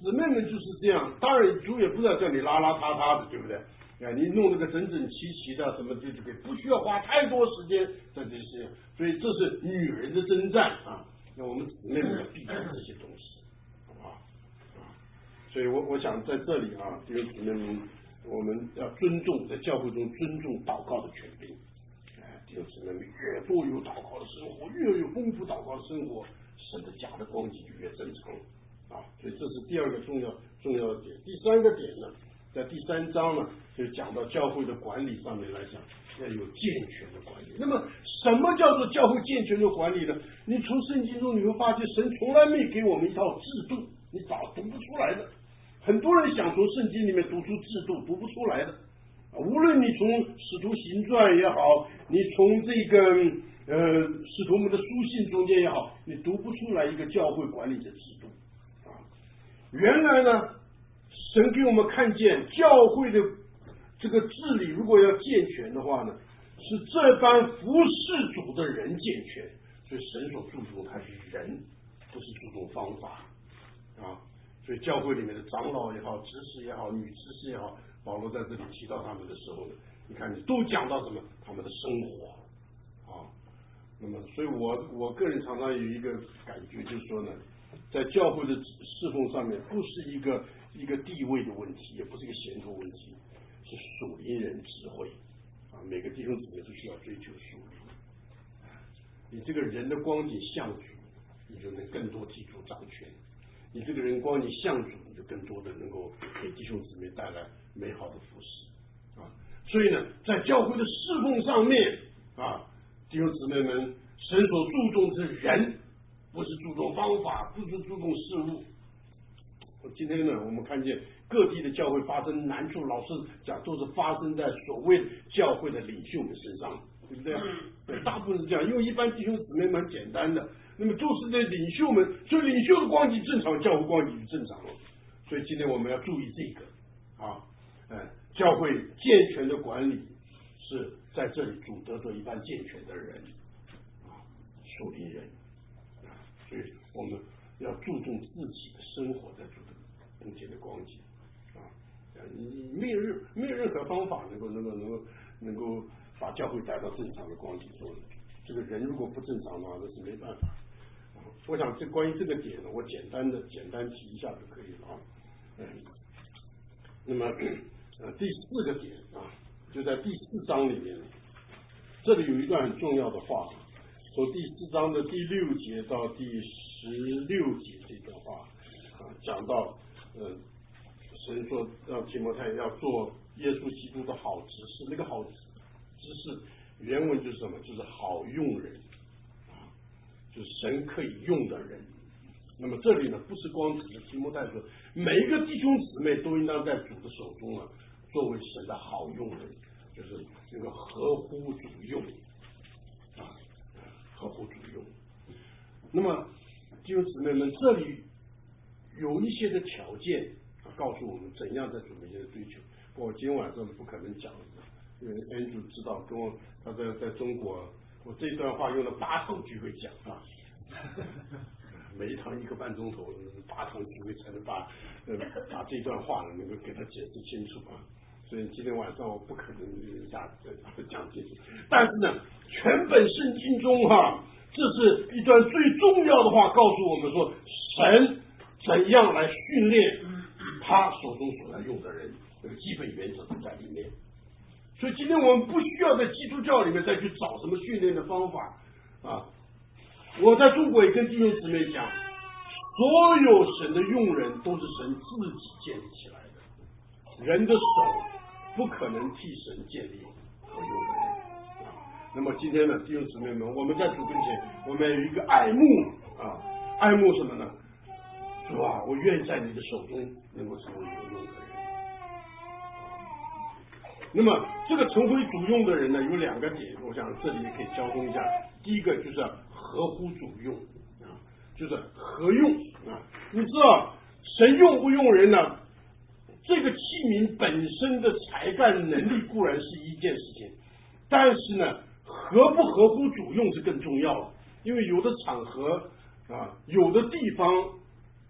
姊妹们就是这样，当然主也不是要叫你邋邋遢遢的，对不对？你弄那个整整齐齐的，什么就可以，不需要花太多时间在这些，所以这是女人的征战啊。那我们姊妹们要避开这些东西，好不好？所以我想在这里啊，弟兄姊妹们，我们要尊重在教会中尊重祷告的权柄。弟兄姊妹们，越多有祷告的生活，越有丰富祷告的生活，神的家的光景就越正常啊。所以这是第二个重要的点。第三个点呢，在第3章呢，就讲到教会的管理上面来讲，要有健全的管理。那么什么叫做教会健全的管理呢？你从圣经中你会发现，神从来没给我们一套制度，你读不出来的。很多人想从圣经里面读出制度，读不出来的。无论你从使徒行传也好，你从这个使徒们的书信中间也好，你读不出来一个教会管理的制度啊。原来呢，神给我们看见教会的这个治理如果要健全的话呢，是这般服侍主的人健全，所以神所注重他是人，不是注重方法啊。所以教会里面的长老也好，执事也好，女执事也好，保罗在这里提到他们的时候呢，你看你都讲到什么？他们的生活啊。那么，所以我个人常常有一个感觉，就是说呢，在教会的侍奉上面，不是一个地位的问题，也不是一个衔头问题，是属灵人智慧啊。每个弟兄姊妹都需要追求属灵。你这个人的光景像主，你就能更多替主掌权。你这个人光你向主，你就更多的能够给弟兄姊妹带来美好的服侍啊。所以呢，在教会的侍奉上面啊，弟兄姊妹们，神所注重的是人，不是注重方法，不是注重事物。今天呢，我们看见各地的教会发生难处，老师讲都是发生在所谓教会的领袖们身上，对不对？对，大部分是这样，因为一般弟兄姊妹蛮简单的。那么都是在领袖们，所以领袖的光景正常，教会光景就正常了。所以今天我们要注意这个啊，教会健全的管理是在这里主得着一般健全的人啊，属灵人啊，所以我们要注重自己的生活在主的面前的光景啊，你没有任何方法能够把教会带到正常的光景中。这个人如果不正常的话，那是没办法。我想这关于这个点呢，我简单提一下就可以了啊。那么第4个点啊，就在第4章里面，这里有一段很重要的话，从第4章的第6节到第16节这段话啊，讲到神说让提摩太要做耶稣基督的好执事，那个好执事原文就是什么？就是好用人啊，就是神可以用的人。那么这里呢，不是光指提摩太说，每一个弟兄姊妹都应当在主的手中啊，作为神的好用人，就是那个合乎主用啊，合乎主用。那么弟兄姊妹们，这里有一些的条件告诉我们怎样在主面前的追求。我今天晚上不可能讲，因为 Andrew 知道跟我他在中国，我这段话用了8场聚会讲啊。每一堂1个半钟头，8场聚会才能把这段话能够给他解释清楚啊。所以今天晚上我不可能讲清楚。但是呢，全本圣经中这是一段最重要的话，告诉我们说，神怎样来训练他手中所要用的人，这个基本原则都在里面。所以今天我们不需要在基督教里面再去找什么训练的方法啊。我在中国也跟弟兄姊妹讲，所有神的用人都是神自己建立起来的，人的手不可能替神建立和用的人啊。那么今天呢，弟兄姊妹们，我们在主跟前，我们有一个爱慕啊，爱慕什么呢？主啊，我愿在你的手中能够成为有用的人。那么这个成为主用的人呢，有2个点，我想这里也可以交通一下。第一个就是要合乎主用啊，就是合用啊。你知道神用不用人呢？这个器皿本身的才干能力固然是一件事情，但是呢，合不合乎主用是更重要的。因为有的场合啊，有的地方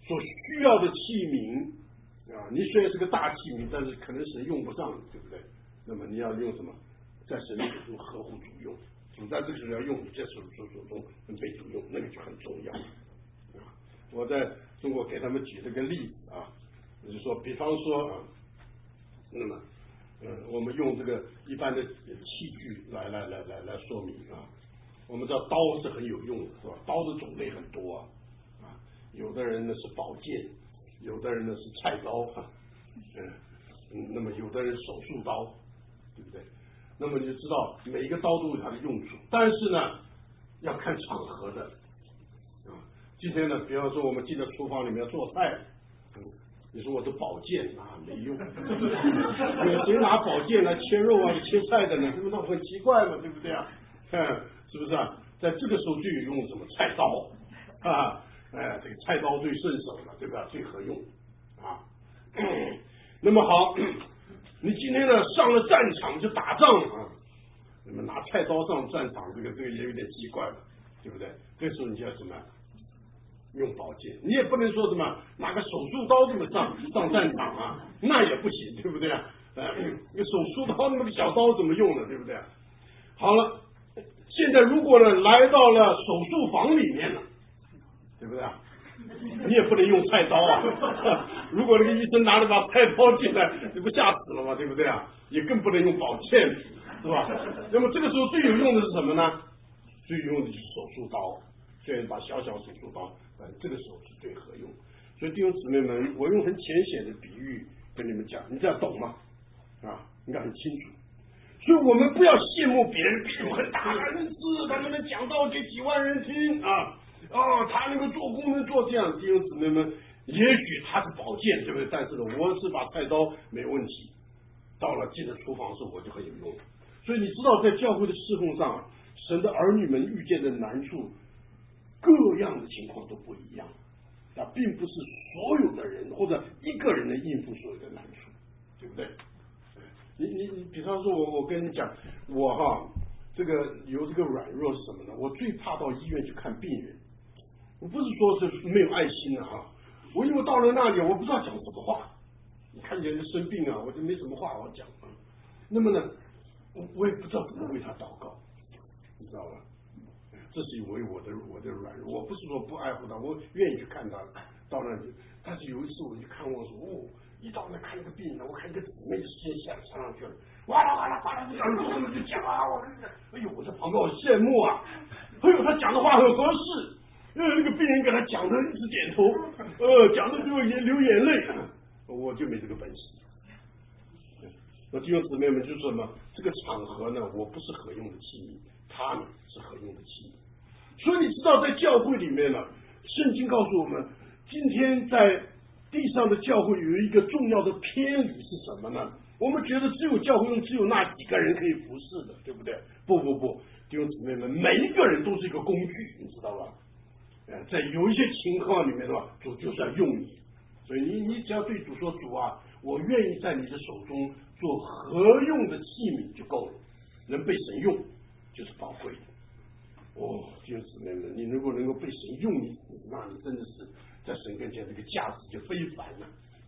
所需要的器皿啊，你虽然是个大器皿，但是可能神用不上，对不对？那么你要用什么？在神的手中合乎主用，主在这个时候要用，你在手中被主用，那个就很重要。我在中国给他们举了个例子啊，就是说，比方说啊，那么我们用这个一般的器具来说明啊。我们知道刀是很有用的，是吧？刀的种类很多啊，有的人呢是宝剑，有的人呢是菜刀，那么有的人手术刀，对不对？那么你就知道每一个刀都有它的用处，但是呢，要看场合的啊。今天呢，比方说我们进到厨房里面做菜，你说我的宝剑没用，谁拿宝剑来切肉啊、切菜的呢？这不那很奇怪嘛，对不对啊？是不是啊？在这个时候就有用什么菜刀啊？这个菜刀最顺手了，对吧？最合用啊。那么好，你今天呢上了战场就打仗啊，那么拿菜刀上战场，这个也有点奇怪了，对不对？这时候你就要什么？用宝剑，你也不能说什么拿个手术刀这么上战场啊，那也不行，对不对啊？那手术刀那个小刀怎么用呢？对不对？好了。现在如果呢来到了手术房里面了，对不对啊？你也不能用菜刀啊！如果那个医生拿了把菜刀进来，你不吓死了吗？对不对啊？也更不能用宝剑，是吧？那么这个时候最有用的是什么呢？最有用的就是手术刀，这样一把小手术刀，这个时候是最合用。所以弟兄姊妹们，我用很浅显的比喻跟你们讲，你这样懂吗？应该很清楚。所以我们不要羡慕别人有很大的恩赐，他们能讲道给几万人听啊！他能够做工能做这样，弟兄姊妹们，也许他是宝剑，对不对？但是呢，我是把菜刀没问题。到了进了厨房时候，我就很有用。所以你知道，在教会的侍奉上，神的儿女们遇见的难处，各样的情况都不一样。并不是所有的人或者一个人能应付所有的难处，对不对？你比方说我跟你讲，我这个有这个软弱是什么呢？我最怕到医院去看病人。我不是说是没有爱心的我因为到了那里，我不知道讲什么话。你看见人生病我就没什么话好讲那么呢，我也不知道怎么为他祷告，你知道吧？这是因为我的软弱。我不是说不爱护他，我愿意去看他到那里。但是有一次我去看望说，一到那看那个病人，我看一个姊妹先上去了，哇啦哇啦哇啦，这样就讲我在旁边我羡慕他讲的话很合适，那个病人给他讲的一直点头，讲的就流眼泪，我就没这个本事。那弟兄姊妹们就是什么？这个场合呢，我不是合用的器皿，他呢是合用的器皿。所以你知道，在教会里面呢，圣经告诉我们，今天在地上的教会有一个重要的偏离是什么呢？我们觉得只有教会中只有那几个人可以服侍的，对不对？不，弟兄姊妹们，每一个人都是一个工具，你知道吧？在有一些情况里面的话，主就是要用你。所以你只要对主说，主我愿意在你的手中做合用的器皿就够了，能被神用就是宝贵的。弟兄姊妹们，你如果能够被神用你，那你真的是在神跟前这个价值就非凡了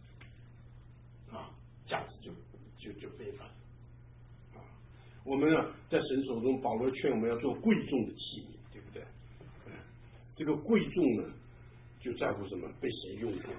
价值就非凡我们在神手中，保罗劝我们要做贵重的器皿，对不对？这个贵重呢，就在乎什么？被神用过。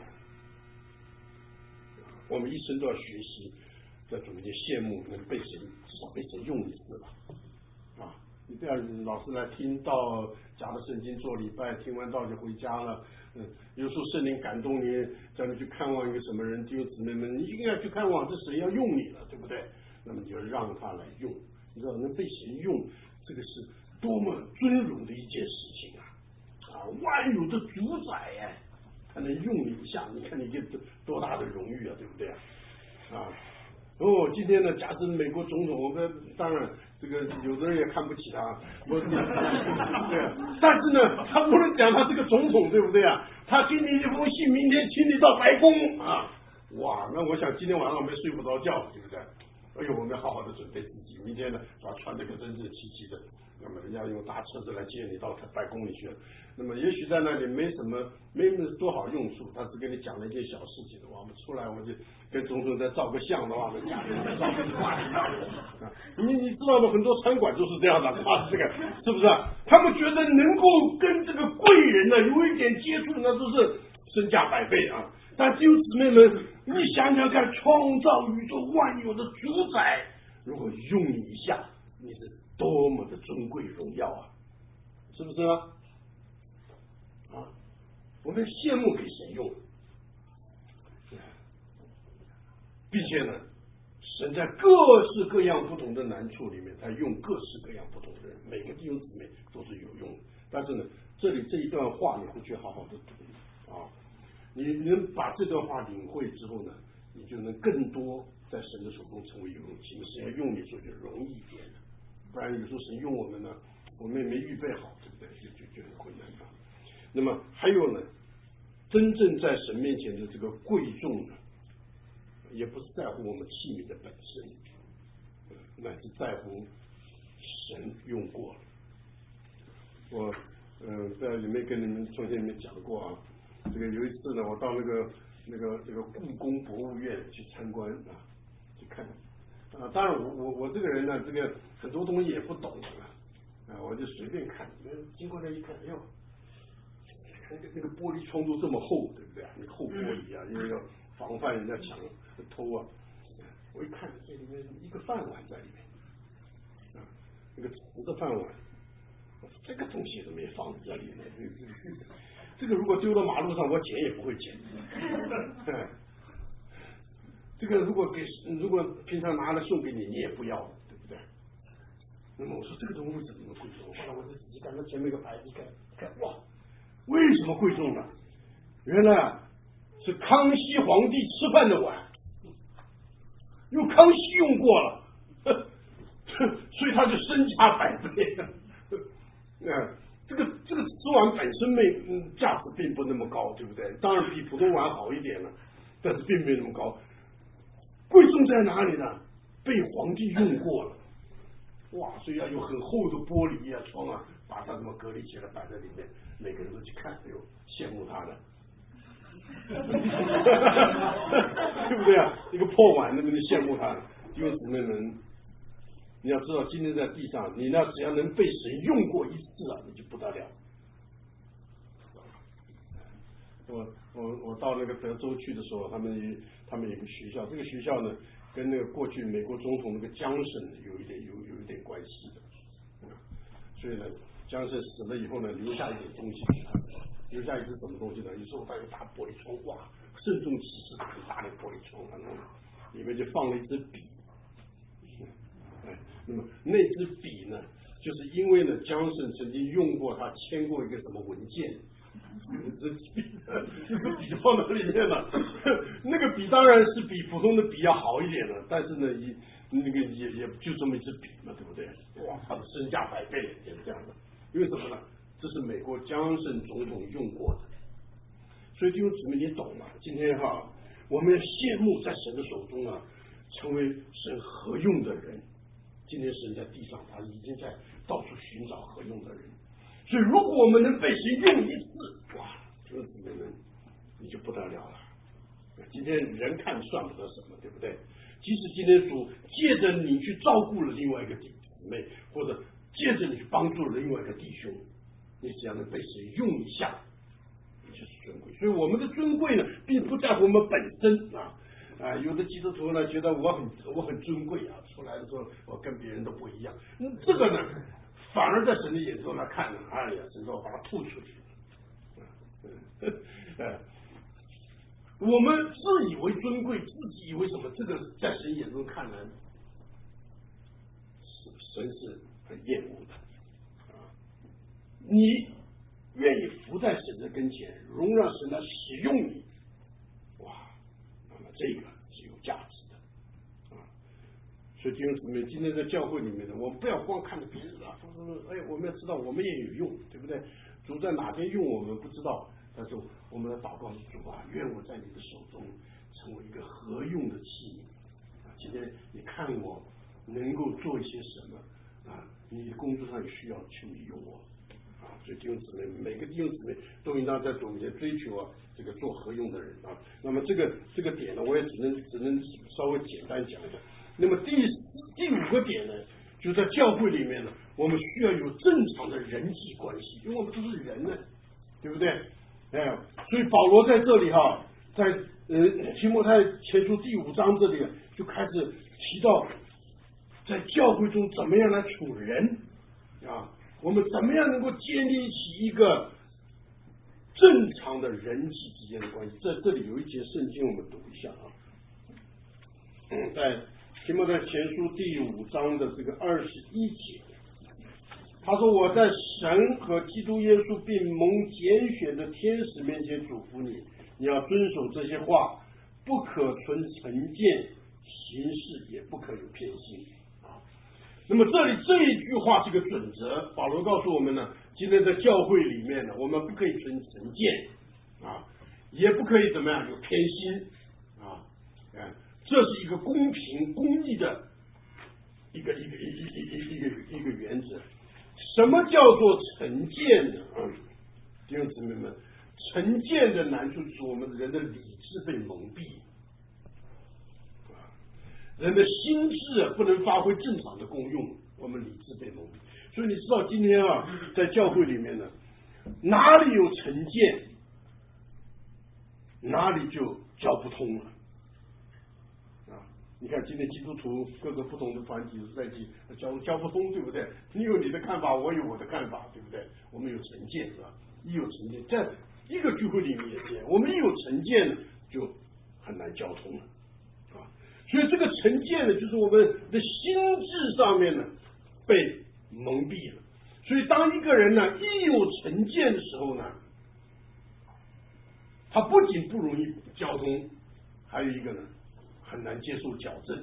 我们一生都要学习，在主面前羡慕能被神，至少被神用一次吧。你不要老是来听到讲的圣经做礼拜，听完道就回家了。有时候圣灵感动你，叫你去看望一个什么人，弟兄姊妹们，你一定要去看望，这神要用你了，对不对？那么你就让他来用，你知道能被神用，这个是多么尊荣的一件事情万有的主宰他能用你一下，你看你这多大的荣誉对不对今天呢，假设美国总统，当然这个有的人也看不起他，对但是呢，他不能讲他是个总统，对不对他给你一封信，明天请你到白宫那我想今天晚上我们睡不着觉，对不对？我们要好好的准备自己，明天呢，把它穿得个整整齐齐的， 那么人家用大车子来接你到白宫里去，那么也许在那里没多少用处，他只给你讲了一件小事情的话，我们出来我就跟总统再照个相的话，家人再照个话你知道的，很多餐馆都是这样的，这个是不是？他们觉得能够跟这个贵人呢有一点接触，那都是身价百倍啊。但弟兄姊妹们，你想想看，创造宇宙万有的主宰，如果用你一下，你是多么的尊贵荣耀啊，是不是啊？我们羡慕给神用，并且呢，神在各式各样不同的难处里面，他用各式各样不同的人，每个弟兄姊妹都是有用的。但是呢，这里这一段话你会去好好的读啊，你能把这段话领会之后呢，你就能更多在神的手中成为有用器皿。神要用你时候就容易一点，不然有时候神用我们呢，我们也没预备好，对不对？就很困难啊。那么还有呢，真正在神面前的这个贵重呢，也不是在乎我们器皿的本身，乃是在乎神用过了。我在里面跟你们从前里面讲过啊，这个有一次呢，我到这个故宫博物院去参观啊，去看啊。当然我这个人呢，这个很多东西也不懂啊，我就随便看，经过那一看，哎呦。那个玻璃窗都这么厚，对不对？那个厚玻璃啊，因为要防范人家抢偷啊。我一看，这里面一个饭碗在里面，啊，那个瓷的饭碗，这个东西怎么也放在这里呢？这个如果丢到马路上，我捡也不会捡。这个如果平常拿来送给你，你也不要，对不对？那么我说这个东西为什么贵重？后来我就仔细看，那前面有个牌子，一看，哇！为什么贵重呢？原来是康熙皇帝吃饭的碗，因为康熙用过了，所以他就身价百倍。这个瓷碗本身价值并不那么高，对不对？当然比普通碗好一点了，但是并没那么高。贵重在哪里呢？被皇帝用过了，哇！所以要有很厚的玻璃啊窗啊，把它这么隔离起来摆在里面。每个人都去看，哎呦，羡慕他的，对不对啊？一个破碗，那么你羡慕他的，弟兄姊妹们，你要知道，今天在地上，你呢只要能被神用过一次啊，你就不得了。我到那个德州去的时候，他们有个学校，这个学校呢，跟那个过去美国总统那个江省有一点关系的，所以呢。江胜死了以后呢，留下一点东西给他，留下一只什么东西呢？有时候他有大玻璃窗，哇，郑重其事很大的玻璃窗，里面就放了一支笔。那么那支笔呢，就是因为呢，江胜曾经用过他签过一个什么文件，这个笔放到里面了。那个笔当然是比普通的笔要好一点了，但是呢，也就这么一支笔嘛，对不对？哇，他的身价百倍，也是这样的。因为什么呢？这是美国江胜总统用过的，所以弟兄姊妹，你懂吗？今天我们羡慕在神的手中啊，成为神合用的人。今天神在地上，他已经在到处寻找合用的人。所以，如果我们能被神用一次，哇，弟兄姊妹们，你就不得了了。今天人看算不得什么，对不对？即使今天主借着你去照顾了另外一个弟妹，或者借着你去帮助了另外一个弟兄，你只要能被神用一下，你就是尊贵。所以我们的尊贵呢，并不在乎我们本身有的基督徒呢觉得我很尊贵啊，出来的时候我跟别人都不一样。这个呢，反而在神的眼中来看呢，哎呀，神说把它吐出去。我们自以为尊贵，自己以为什么？这个在神眼中看来，神是很厌恶的。你愿意伏在神的跟前，容让神来使用你，哇，那么这个是有价值的所以弟兄姊妹，今天在教会里面呢，我们不要光看着别人我们要知道我们也有用，对不对？主在哪天用我们不知道，但是我们的祷告是主啊，愿我在你的手中成为一个合用的器皿今天你看我能够做一些什么你工作上有需要，求你用我啊！所以弟兄姊妹，每个弟兄姊妹都应当在主面前追求啊，这个做合用的人啊。那么这个点呢，我也只能稍微简单讲一下。那么第5个点呢，就在教会里面呢，我们需要有正常的人际关系，因为我们都是人呢，对不对？所以保罗在这里在提摩太前书第5章这里就开始提到，在教会中怎么样来处人啊？我们怎么样能够建立起一个正常的人际之间的关系？这里有一节圣经，我们读一下啊。在提摩太前书第5章的这个21节，他说：“我在神和基督耶稣并蒙拣选的天使面前嘱咐你，你要遵守这些话，不可存成见，行事也不可有偏心。”那么这里这一句话是个准则，保罗告诉我们呢，今天在教会里面呢，我们不可以存成见也不可以怎么样有偏心这是一个公平公义的一个原则。什么叫做成见呢？弟兄姊妹们，成见的难处是我们人的理智被蒙蔽，人的心智不能发挥正常的功用，我们理智被蒙蔽。所以你知道今天在教会里面呢，哪里有成见，哪里就教不通了你看今天基督徒各个不同的团体在一起教不通，对不对？你有你的看法，我有我的看法，对不对？我们有成见是吧？一有成见，在一个聚会里面也这样，我们一有成见就很难交通了所以这个成见呢，就是我们的心智上面呢被蒙蔽了。所以当一个人呢一有成见的时候呢，他不仅不容易交通，还有一个呢很难接受矫正。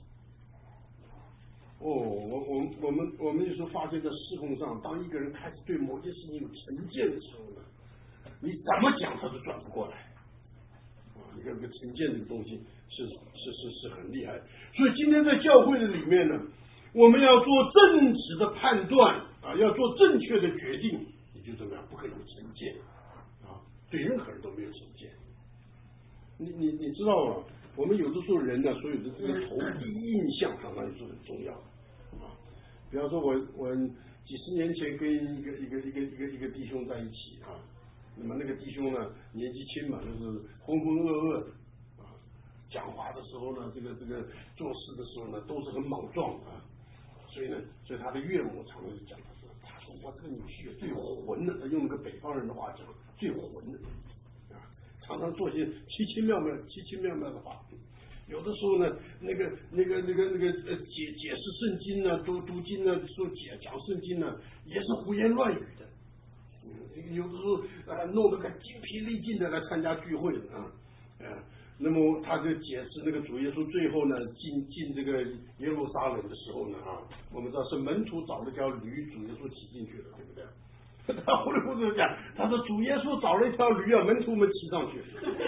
我们有时候发现在事工上，当一个人开始对某件事情有成见的时候呢，你怎么讲他都转不过来你看这个成见这个东西是很厉害的。所以今天在教会的里面呢，我们要做正直的判断要做正确的决定，你就怎么样，不可以有成见对任何人都没有成见。你知道我们有的时候人呢，所有的这个第一印象常常也是很重要的比方说我几十年前跟一个弟兄在一起那么那个弟兄呢年纪轻嘛，就是浑浑噩噩的讲话的时候呢，这个做事的时候呢，都是很莽撞所以他的岳母常常就讲他说我这个女婿最混的，用那个北方人的话讲，最混的常常做些奇奇妙妙的话。有的时候呢，那个解释圣经呢，读经呢，说讲圣经呢，也是胡言乱语的。有的时候弄得个精疲力尽的来参加聚会那么他就解释那个主耶稣最后呢进这个耶路撒冷的时候呢我们知道是门徒找了条驴，主耶稣骑进去了，对不对？他糊里糊涂讲，他说主耶稣找了一条驴门徒们骑上去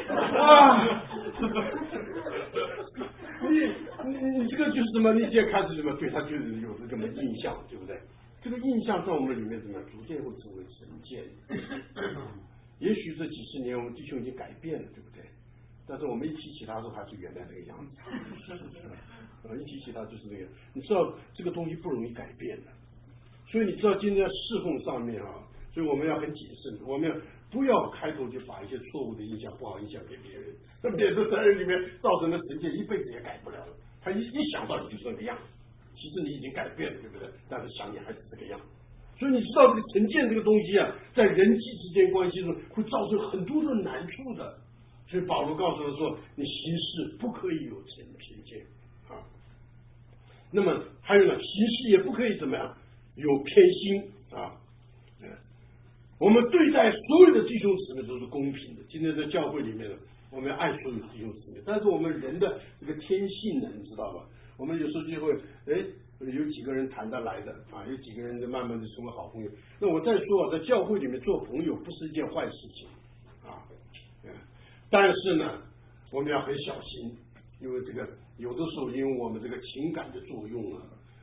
你这个就是什么？你现在开始什么？对他就是有这么印象，对不对？这个印象在我们里面怎么样？逐渐会成为成见。也许这几十年我们弟兄已经改变了，对不对？但是我们一提起他的时候，还是原来那个样子。一提起他就是那个，你知道这个东西不容易改变的。所以你知道今天侍奉上面所以我们要很谨慎，我们不要开头就把一些错误的印象、不好印象给别人，那别人在人里面造成的成见，一辈子也改不了了。他一想到你就是那个样子，其实你已经改变了，对不对？但是想你还是这个样子。所以你知道这个成见这个东西在人际之间关系中会造成很多的难处的。所以保罗告诉他说，你行事不可以有偏见那么还有呢，行事也不可以怎么样有偏心我们对待所有的弟兄姊妹都是公平的。今天在教会里面我们要爱所有弟兄姊妹，但是我们人的这个天性呢，你知道吧？我们有时候就会有几个人谈得来的有几个人慢慢的成为好朋友。那我再说在教会里面做朋友不是一件坏事情但是呢，我们要很小心，因为这个有的时候因为我们这个情感的作用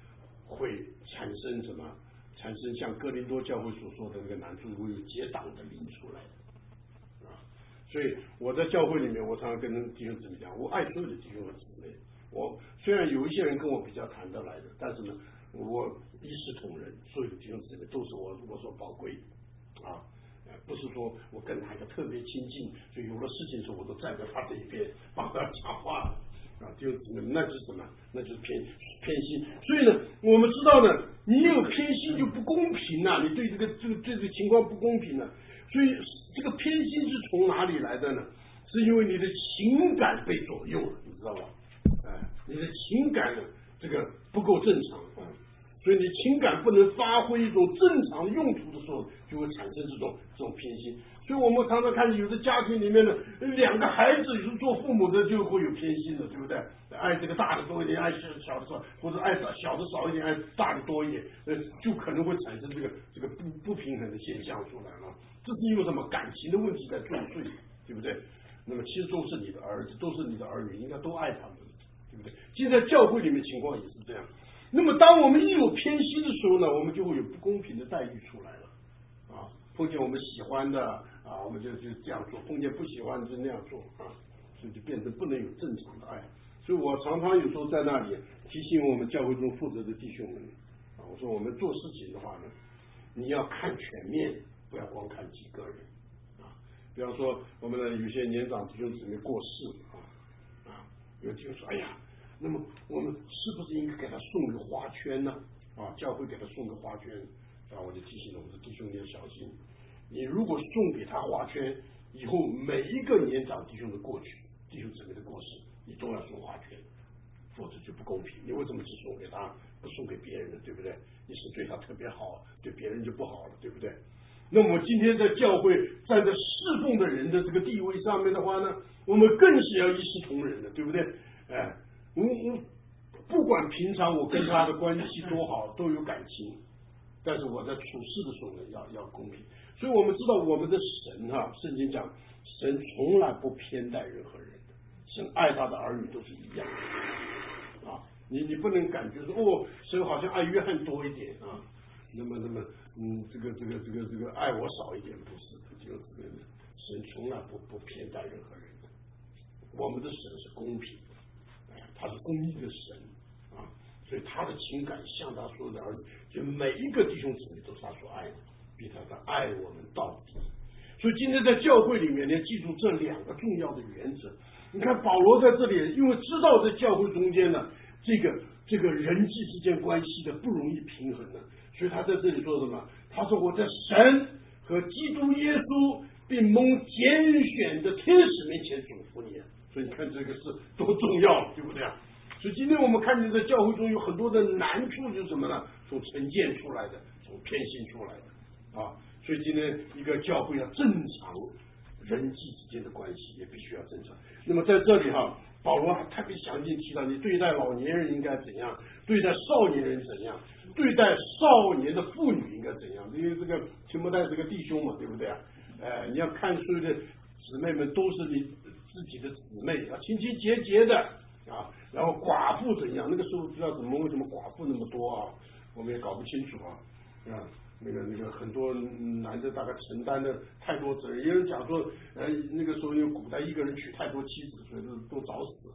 会产生什么？产生像哥林多教会所说的那个难处，会有结党的灵出来啊。所以我在教会里面，我常常跟弟兄姊妹讲，我爱所有的弟兄和姊妹。我虽然有一些人跟我比较谈得来的，但是呢，我一视同仁，所有的弟兄姊妹都是我所宝贵的啊。不是说我跟哪一个特别亲近，所以有了事情的时候，我都站在他这一边帮他讲话啊。弟兄姊妹，那就是什么？那就是偏心。所以呢，我们知道呢，你有偏心就不公平啊，你对这个情况不公平啊。所以这个偏心是从哪里来的呢？是因为你的情感被左右了，你知道吧？你的情感呢，这个不够正常啊。所以你情感不能发挥一种正常用途的时候，就会产生这种偏心。所以我们常常看有的家庭里面呢，两个孩子是做父母的就会有偏心的，对不对？爱这个大的多一点，爱小的少，或者爱小的少一点，爱大的多一点，就可能会产生这个不平衡的现象出来了。这是因为什么？感情的问题在作祟，对不对？那么其实都是你的儿子，都是你的儿女，应该都爱他们，对不对？现在教会里面情况也是这样。那么当我们一有偏心的时候呢，我们就会有不公平的待遇出来了啊。碰见我们喜欢的啊，我们就这样做；碰见不喜欢的就那样做啊，所以就变成不能有正常的爱。所以我常常有时候在那里提醒我们教会中负责的弟兄们啊，我说我们做事情的话呢，你要看全面，不要光看几个人啊。比方说我们的有些年长弟兄姊妹过世啊，有弟兄说，哎呀。那么我们是不是应该给他送个花圈呢？啊，教会给他送个花圈啊，我就提醒我们的弟兄你要小心。你如果送给他花圈，以后每一个年长弟兄的过去，弟兄姊妹的过世，你都要送花圈，否则就不公平。你为什么只送给他，不送给别人呢？对不对？你是对他特别好，对别人就不好了，对不对？那么今天在教会站在侍奉的人的这个地位上面的话呢，我们更是要一视同仁的，对不对？我不管平常我跟他的关系多好，都有感情，但是我在处事的时候呢，要公平。所以我们知道我们的神圣经讲，神从来不偏待任何人的，神爱他的儿女都是一样的啊。你不能感觉说神好像爱约翰多一点啊，那么这个爱我少一点，不是的，就这个神从来不偏待任何人的。我们的神是公平的，他是公义的神啊，所以他的情感向他所有的儿女，就每一个弟兄姊妹都是他所爱的，比他的爱我们到底。所以今天在教会里面呢，记住这两个重要的原则。你看保罗在这里，因为知道在教会中间呢，这个人际之间关系的不容易平衡呢，所以他在这里说什么？他说我在神和基督耶稣并蒙拣选的天使面前嘱咐你。所以你看这个是多重要，对不对啊？所以今天我们看见在教会中有很多的难处，就是什么呢？从成见出来的，从偏心出来的啊。所以今天一个教会要正常人际之间的关系也必须要正常。那么在这里保罗还特别详尽提到，你对待老年人应该怎样，对待少年人怎样，对待少年的妇女应该怎样。因为这个提摩太这个弟兄嘛，对不对啊？你要看所有的姊妹们都是你自己的姊妹啊，清清洁洁的啊。然后寡妇怎样？那个时候不知道为什么寡妇那么多啊，我们也搞不清楚啊。那个很多男的大概承担的太多责任，有人讲说，那个时候因为古代一个人娶太多妻子，所以都早死。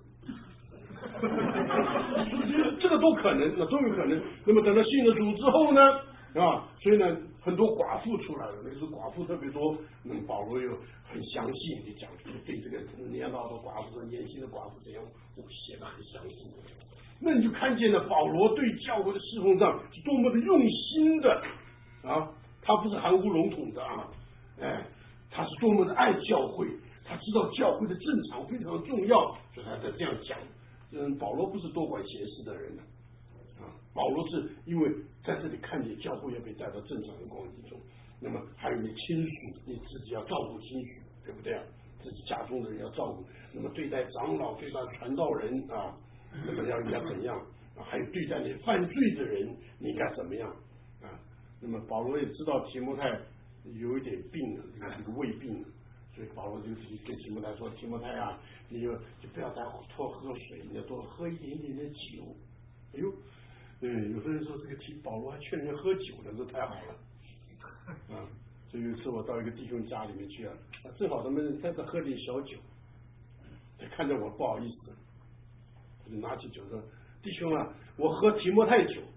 这个都可能，那都有可能。那么等到信了主之后呢，所以呢，很多寡妇出来了。那个时候寡妇特别多，那么保罗又很详细地讲，对这个年老的寡妇、年轻的寡妇怎样，写得很详细。那你就看见了保罗对教会的侍奉上是多么的用心的啊！他不是含糊笼统的他是多么的爱教会，他知道教会的正常非常重要，所以他才这样讲。保罗不是多管闲事的人保罗是因为在这里看见教会要被带到正常的光景中，那么还有你亲属，你自己要照顾亲属，对不对啊？自己家中的人要照顾，那么对待长老、对待传道人那么要怎样？还有对待你犯罪的人，你应该怎么样那么保罗也知道提摩太有一点病这个胃病，所以保罗就对提摩太说：“提摩太你就不要再多喝水，你要多喝一点点的酒。”哎呦， 有的人说这个提保罗还劝人家喝酒呢，这太好了。所以有一次我到一个弟兄家里面去正好他们在这喝点小酒，他看着我不好意思，他就拿起酒说：“弟兄啊，我喝提摩太酒。”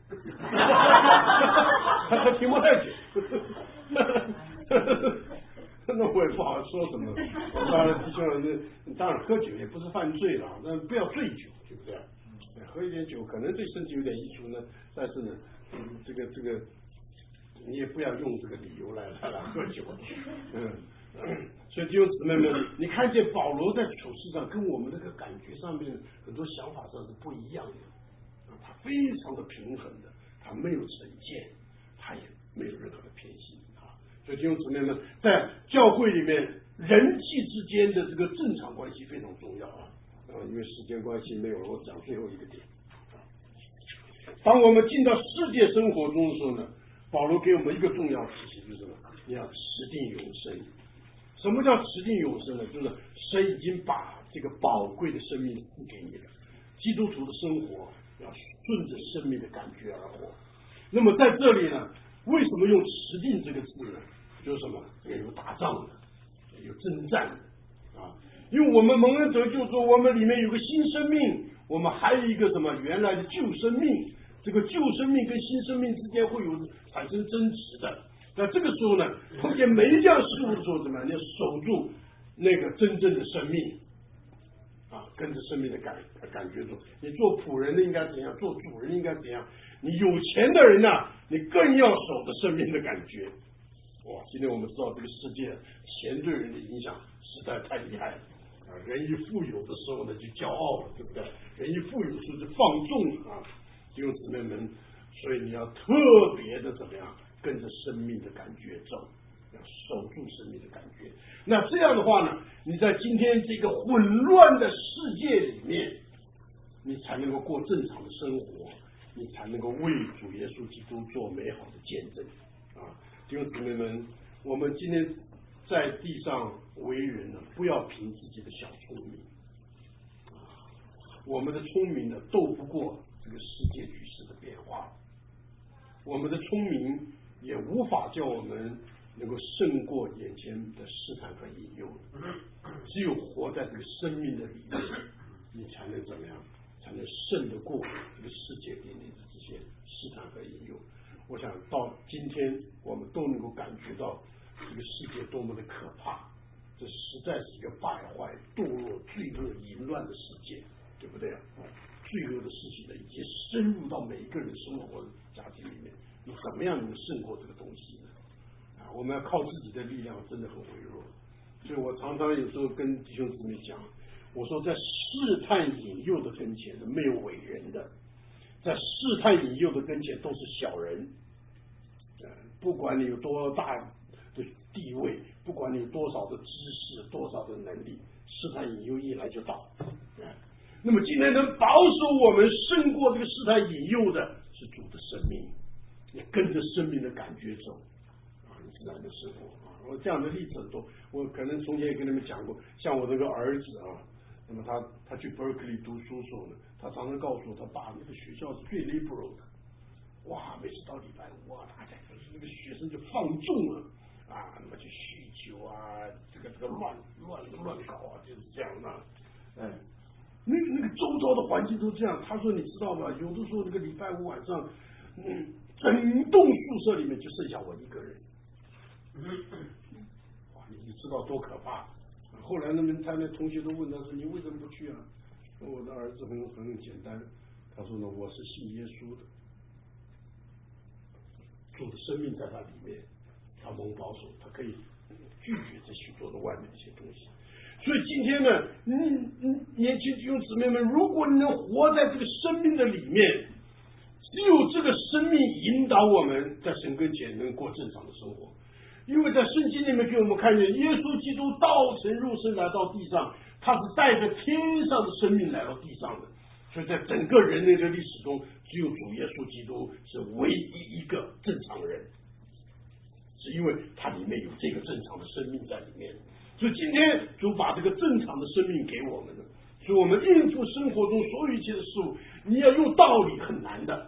他喝提摩太酒。那我也不好说什么。当然，弟兄，当然喝酒也不是犯罪了，但不要醉酒，对不对？喝一点酒可能对身体有点益处呢，但是呢，这个你也不要用这个理由来喝酒。所以弟兄姊妹们，你看见保罗在处事上跟我们这个感觉上面很多想法上是不一样的，他非常的平衡的，他没有成见，他也没有任何的偏心。所以弟兄姊妹们，在教会里面人际之间的这个正常关系非常重要因为时间关系没有了，我讲最后一个点。当我们进到世界生活中的时候呢，保罗给我们一个重要提醒，就是什么？你要持定永生。什么叫持定永生呢？就是神已经把这个宝贵的生命赐给你了。基督徒的生活要顺着生命的感觉而活。那么在这里呢，为什么用持定这个字呢？就是什么？有打仗的，有征战的因为我们蒙恩得救之后，我们里面有个新生命，我们还有一个什么原来的旧生命。这个旧生命跟新生命之间会有产生争执的。那这个时候呢，碰见每一样事物的时候，怎么样？你要守住那个真正的生命跟着生命的感觉走。你做仆人的应该怎样？做主人应该怎样？你有钱的人你更要守着生命的感觉。今天我们知道这个世界钱对人的影响实在太厉害了人一富有的时候呢，就骄傲了，对不对？人一富有的时候就放纵弟兄姊妹们，所以你要特别的怎么样，跟着生命的感觉走，要守住生命的感觉。那这样的话呢，你在今天这个混乱的世界里面，你才能够过正常的生活，你才能够为主耶稣基督做美好的见证弟兄姊妹们，我们今天在地上为人呢，不要凭自己的小聪明我们的聪明呢，斗不过这个世界局势的变化，我们的聪明也无法叫我们能够胜过眼前的试探和引诱。只有活在这个生命的里面，你才能怎么样？才能胜得过这个世界给你的这些试探和引诱。我想到今天，我们都能够感觉到这个世界多么的可怕，这实在是一个败坏、堕落、罪恶、淫乱的世界，对不对罪恶的事情呢，已经深入到每一个人生活的家庭里面，你怎么样能胜过这个东西呢？我们要靠自己的力量，真的很微弱。所以我常常有时候跟弟兄姊妹讲，我说在试探引诱的跟前没有伟人的，在试探引诱的跟前都是小人。不管你有多大的地位，不管你有多少的知识，多少的能力，试探引诱一来就到。那么今天能保守我们胜过这个试探引诱的是主的生命，也跟着生命的感觉走你自然的生活我这样的例子很多，我可能从前也跟你们讲过，像我这个儿子那么他去 Berkeley 读书时候呢，他常常告诉我，他爸那个学校是最 liberal 的，每次到礼拜五大家就是那个学生就放纵了那么就酗酒这个乱搞就是这样那个周遭的环境都这样。他说你知道吗？有的时候那个礼拜五晚上整栋宿舍里面就剩下我一个人你知道多可怕后来他那同学都问他说你为什么不去我的儿子很简单，他说呢，我是信耶稣的，主的生命在他里面，他蒙保守，他可以拒绝这许多的外面的一些东西。所以今天呢，年轻弟兄姊妹们，如果你能活在这个生命的里面，只有这个生命引导我们在神跟前能过正常的生活。因为在圣经里面给我们看见，耶稣基督道成肉身来到地上，他是带着天上的生命来到地上的。所以在整个人类的历史中，只有主耶稣基督是唯一一个正常人，是因为他里面有这个正常的生命在里面。所以今天主把这个正常的生命给我们了，所以我们应付生活中所有一切的事物，你要用道理很难的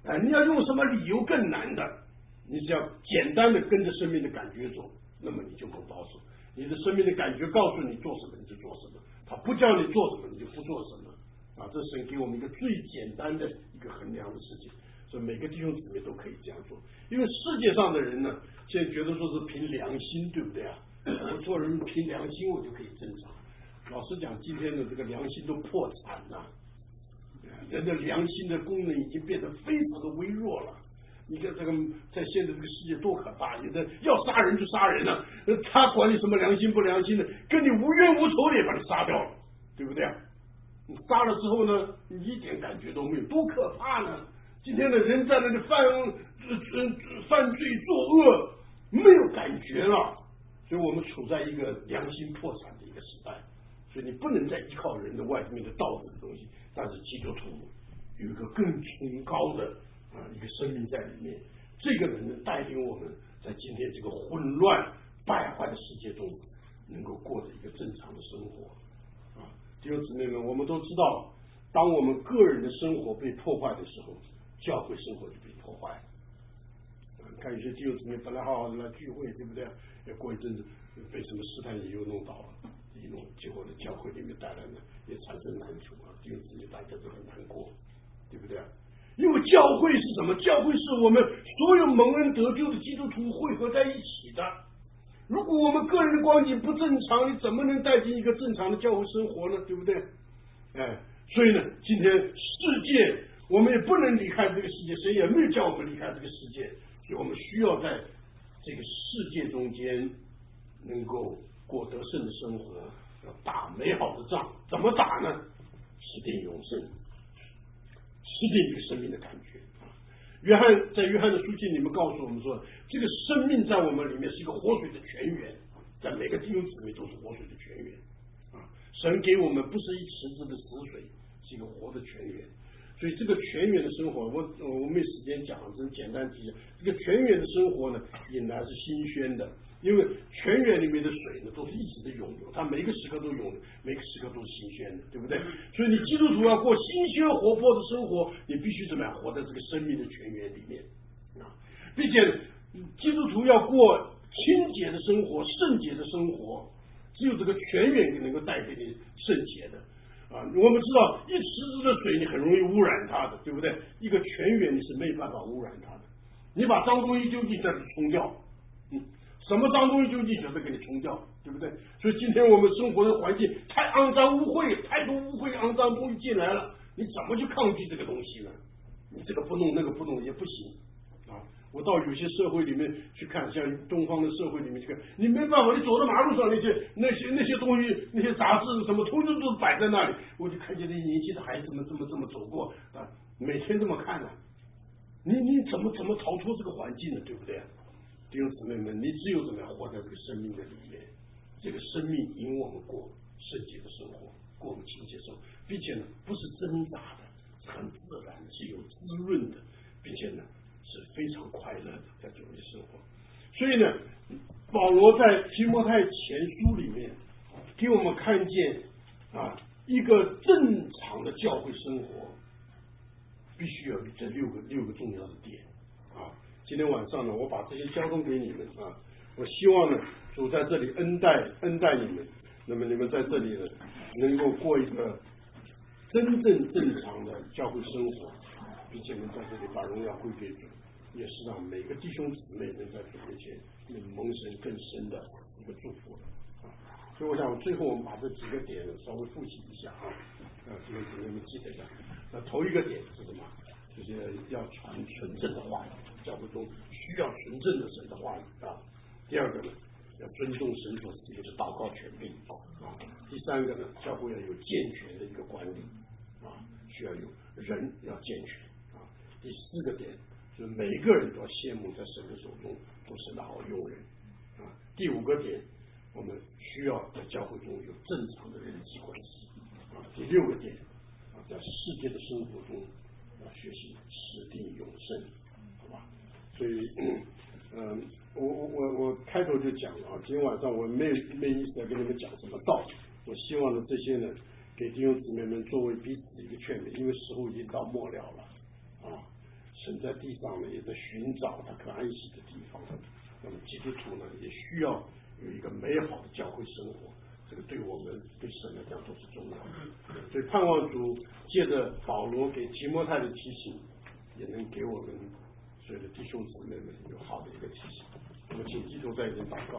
你要用什么理由更难的？你只要简单的跟着生命的感觉走，那么你就能保守。你的生命的感觉告诉你做什么，你就做什么；他不叫你做什么，你就不做什么。这是给我们一个最简单的一个衡量的事情。所以每个弟兄姊妹都可以这样做。因为世界上的人呢，现在觉得说是凭良心，对不对啊？我做人凭良心，我就可以正常。老实讲，今天的这个良心都破产了，人的良心的功能已经变得非常的微弱了。你看这个在现在这个世界多可怕！有的要杀人就杀人了，他管你什么良心不良心的，跟你无冤无仇的也把你杀掉了，对不对？你杀了之后呢，你一点感觉都没有，多可怕呢！今天的人在那里犯罪作恶，没有感觉了，所以我们处在一个良心破产的一个时代。所以你不能再依靠人的外面的道德的东西，但是基督徒有一个更崇高的一个生命在里面，这个人能带领我们在今天这个混乱败坏的世界中，能够过着一个正常的生活。弟兄姊妹们，我们都知道，当我们个人的生活被破坏的时候，教会生活就被破坏。看有些弟兄姊妹本来好好的来聚会，对不对？也过一阵子被什么试探也又弄倒了，一弄结果呢，教会里面带来呢也产生难处弟兄姊妹大家都很难过，对不对？因为教会是什么？教会是我们所有蒙恩得救的基督徒汇合在一起的。如果我们个人的光景不正常，你怎么能带进一个正常的教会生活呢？对不对？所以呢，今天世界我们也不能离开这个世界，谁也没有叫我们离开这个世界，所以我们需要在这个世界中间能够过得胜的生活，要打美好的仗。怎么打呢？持定永生，持定一个生命的感觉。在约翰的书信里面告诉我们说，这个生命在我们里面是一个活水的泉源，在每个弟兄姊妹都是活水的泉源。神给我们不是一池子的死水，是一个活的泉源。所以这个泉源的生活，我没时间讲，只能简单提一下。这个泉源的生活呢，引来是新鲜的，因为泉源里面的水呢，都是一直的涌流，它每个时刻都涌流，每个时刻都是新鲜的，对不对？所以你基督徒要过新鲜活泼的生活，你必须怎么样？活在这个生命的泉源里面并且基督徒要过清洁的生活、圣洁的生活，只有这个泉源能够带给你圣洁的。我们知道一池子的水你很容易污染它的，对不对？一个泉源你是没办法污染它的，你把脏东西丢进去再给冲掉，什么脏东西丢进去再给你冲掉，对不对？所以今天我们生活的环境太肮脏污秽，太多污秽肮脏东西进来了，你怎么去抗拒这个东西呢？你这个不弄那个不弄也不行我到有些社会里面去看，像东方的社会里面去看，你没办法，你走到马路上那些东西，那些杂志什么，通通都摆在那里，我就看见那些年轻的孩子们这么走过每天这么看你怎么逃脱这个环境呢？对不对？弟兄姊妹们，你只有怎么样活在这个生命的里面，这个生命引我们过圣洁的生活，过我们清洁生活，并且呢不是挣扎的，是很自然，是有滋润的，并且呢是非常快乐的在教会生活。所以呢，保罗在提摩太前书里面给我们看见一个正常的教会生活必须要有这六个重要的点今天晚上呢，我把这些交通给你们我希望呢，主在这里恩待你们，那么你们在这里呢，能够过一个真正正常的教会生活，并且能在这里把荣耀归给主，也是让每个弟兄姊妹能在主面前能蒙神更深的一个祝福所以我想最后我们把这几个点稍微复习一下弟兄姊妹们记得一下。头一个点是什么？就是要传纯正的话语，教会中需要纯正的神的话语第二个呢，要尊重神所赐的祷告权柄第三个呢，教会要有健全的一个管理需要有人要健全第四个点就是每一个人都要羡慕在神的手中都是好用人第五个点，我们需要在教会中有正常的人际关系第六个点在世界的生活中要学习持定永生，好吧？所以我开头就讲了今天晚上我没意思在跟你们讲什么道理，我希望呢这些呢给弟兄姊妹们作为彼此的一个劝勉，因为时候已经到末了了神在地上呢，也在寻找他可安息的地方。那么基督徒呢，也需要有一个美好的教会生活，这个对我们对神来讲都是重要的。所以盼望主借着保罗给提摩太的提醒，也能给我们所有的弟兄姊妹们有好的一个提醒。我们请基督在这祷告。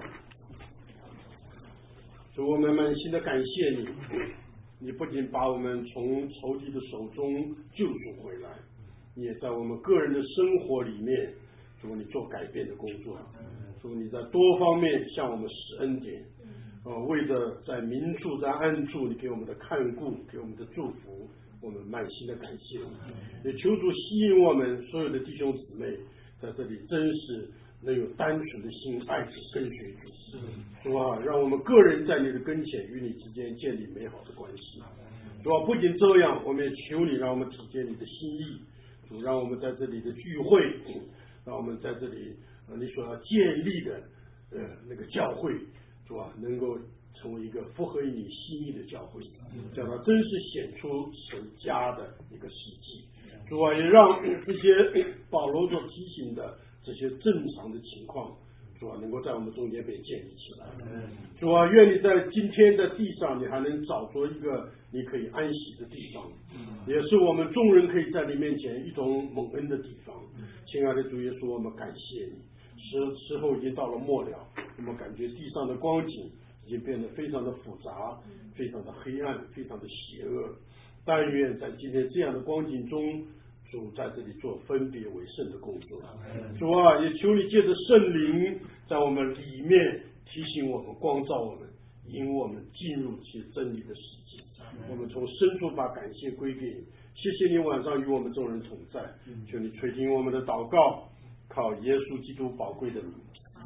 主，我们满心的感谢你，你不仅把我们从仇敌的手中救赎回来，你也在我们个人的生活里面，主你做改变的工作。主你在多方面向我们施恩典，为着在明处在暗处你给我们的看顾，给我们的祝福，我们满心的感谢你。也求主吸引我们所有的弟兄姊妹在这里真是能有单纯的心爱主跟随主。主啊，让我们个人在你的跟前与你之间建立美好的关系。主啊，不仅这样，我们也求你让我们体现你的心意。主，让我们在这里的聚会，让我们在这里你所要建立的那个教会，主啊，能够成为一个符合你心意的教会，叫它真是显出神家的一个实际。主啊，也让这些保罗所提醒的这些正常的情况，主啊，能够在我们中间被建立起来。主啊，愿你在今天的地上，你还能找着一个你可以安息的地方，也是我们众人可以在你面前一种蒙恩的地方。亲爱的主耶稣，我们感谢你。时候已经到了末了，我们感觉地上的光景已经变得非常的复杂，非常的黑暗，非常的邪恶。但愿在今天这样的光景中，主在这里做分别为圣的工作。主啊，也求你借着圣灵在我们里面提醒我们，光照我们，引我们进入其真理的实际。我们从深处把感谢归给你，谢谢你晚上与我们众人同在，求你垂听我们的祷告，靠耶稣基督宝贵的名。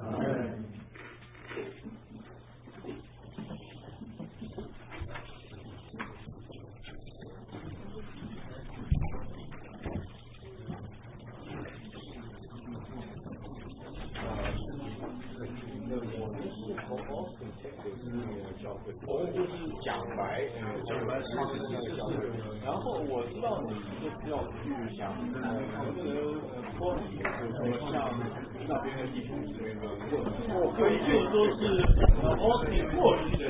我们就是讲白他们那个教会，然后我知道你就是要去想能不能脱离，就是说像那边的弟兄姊妹们问，我可以就说是Austin过去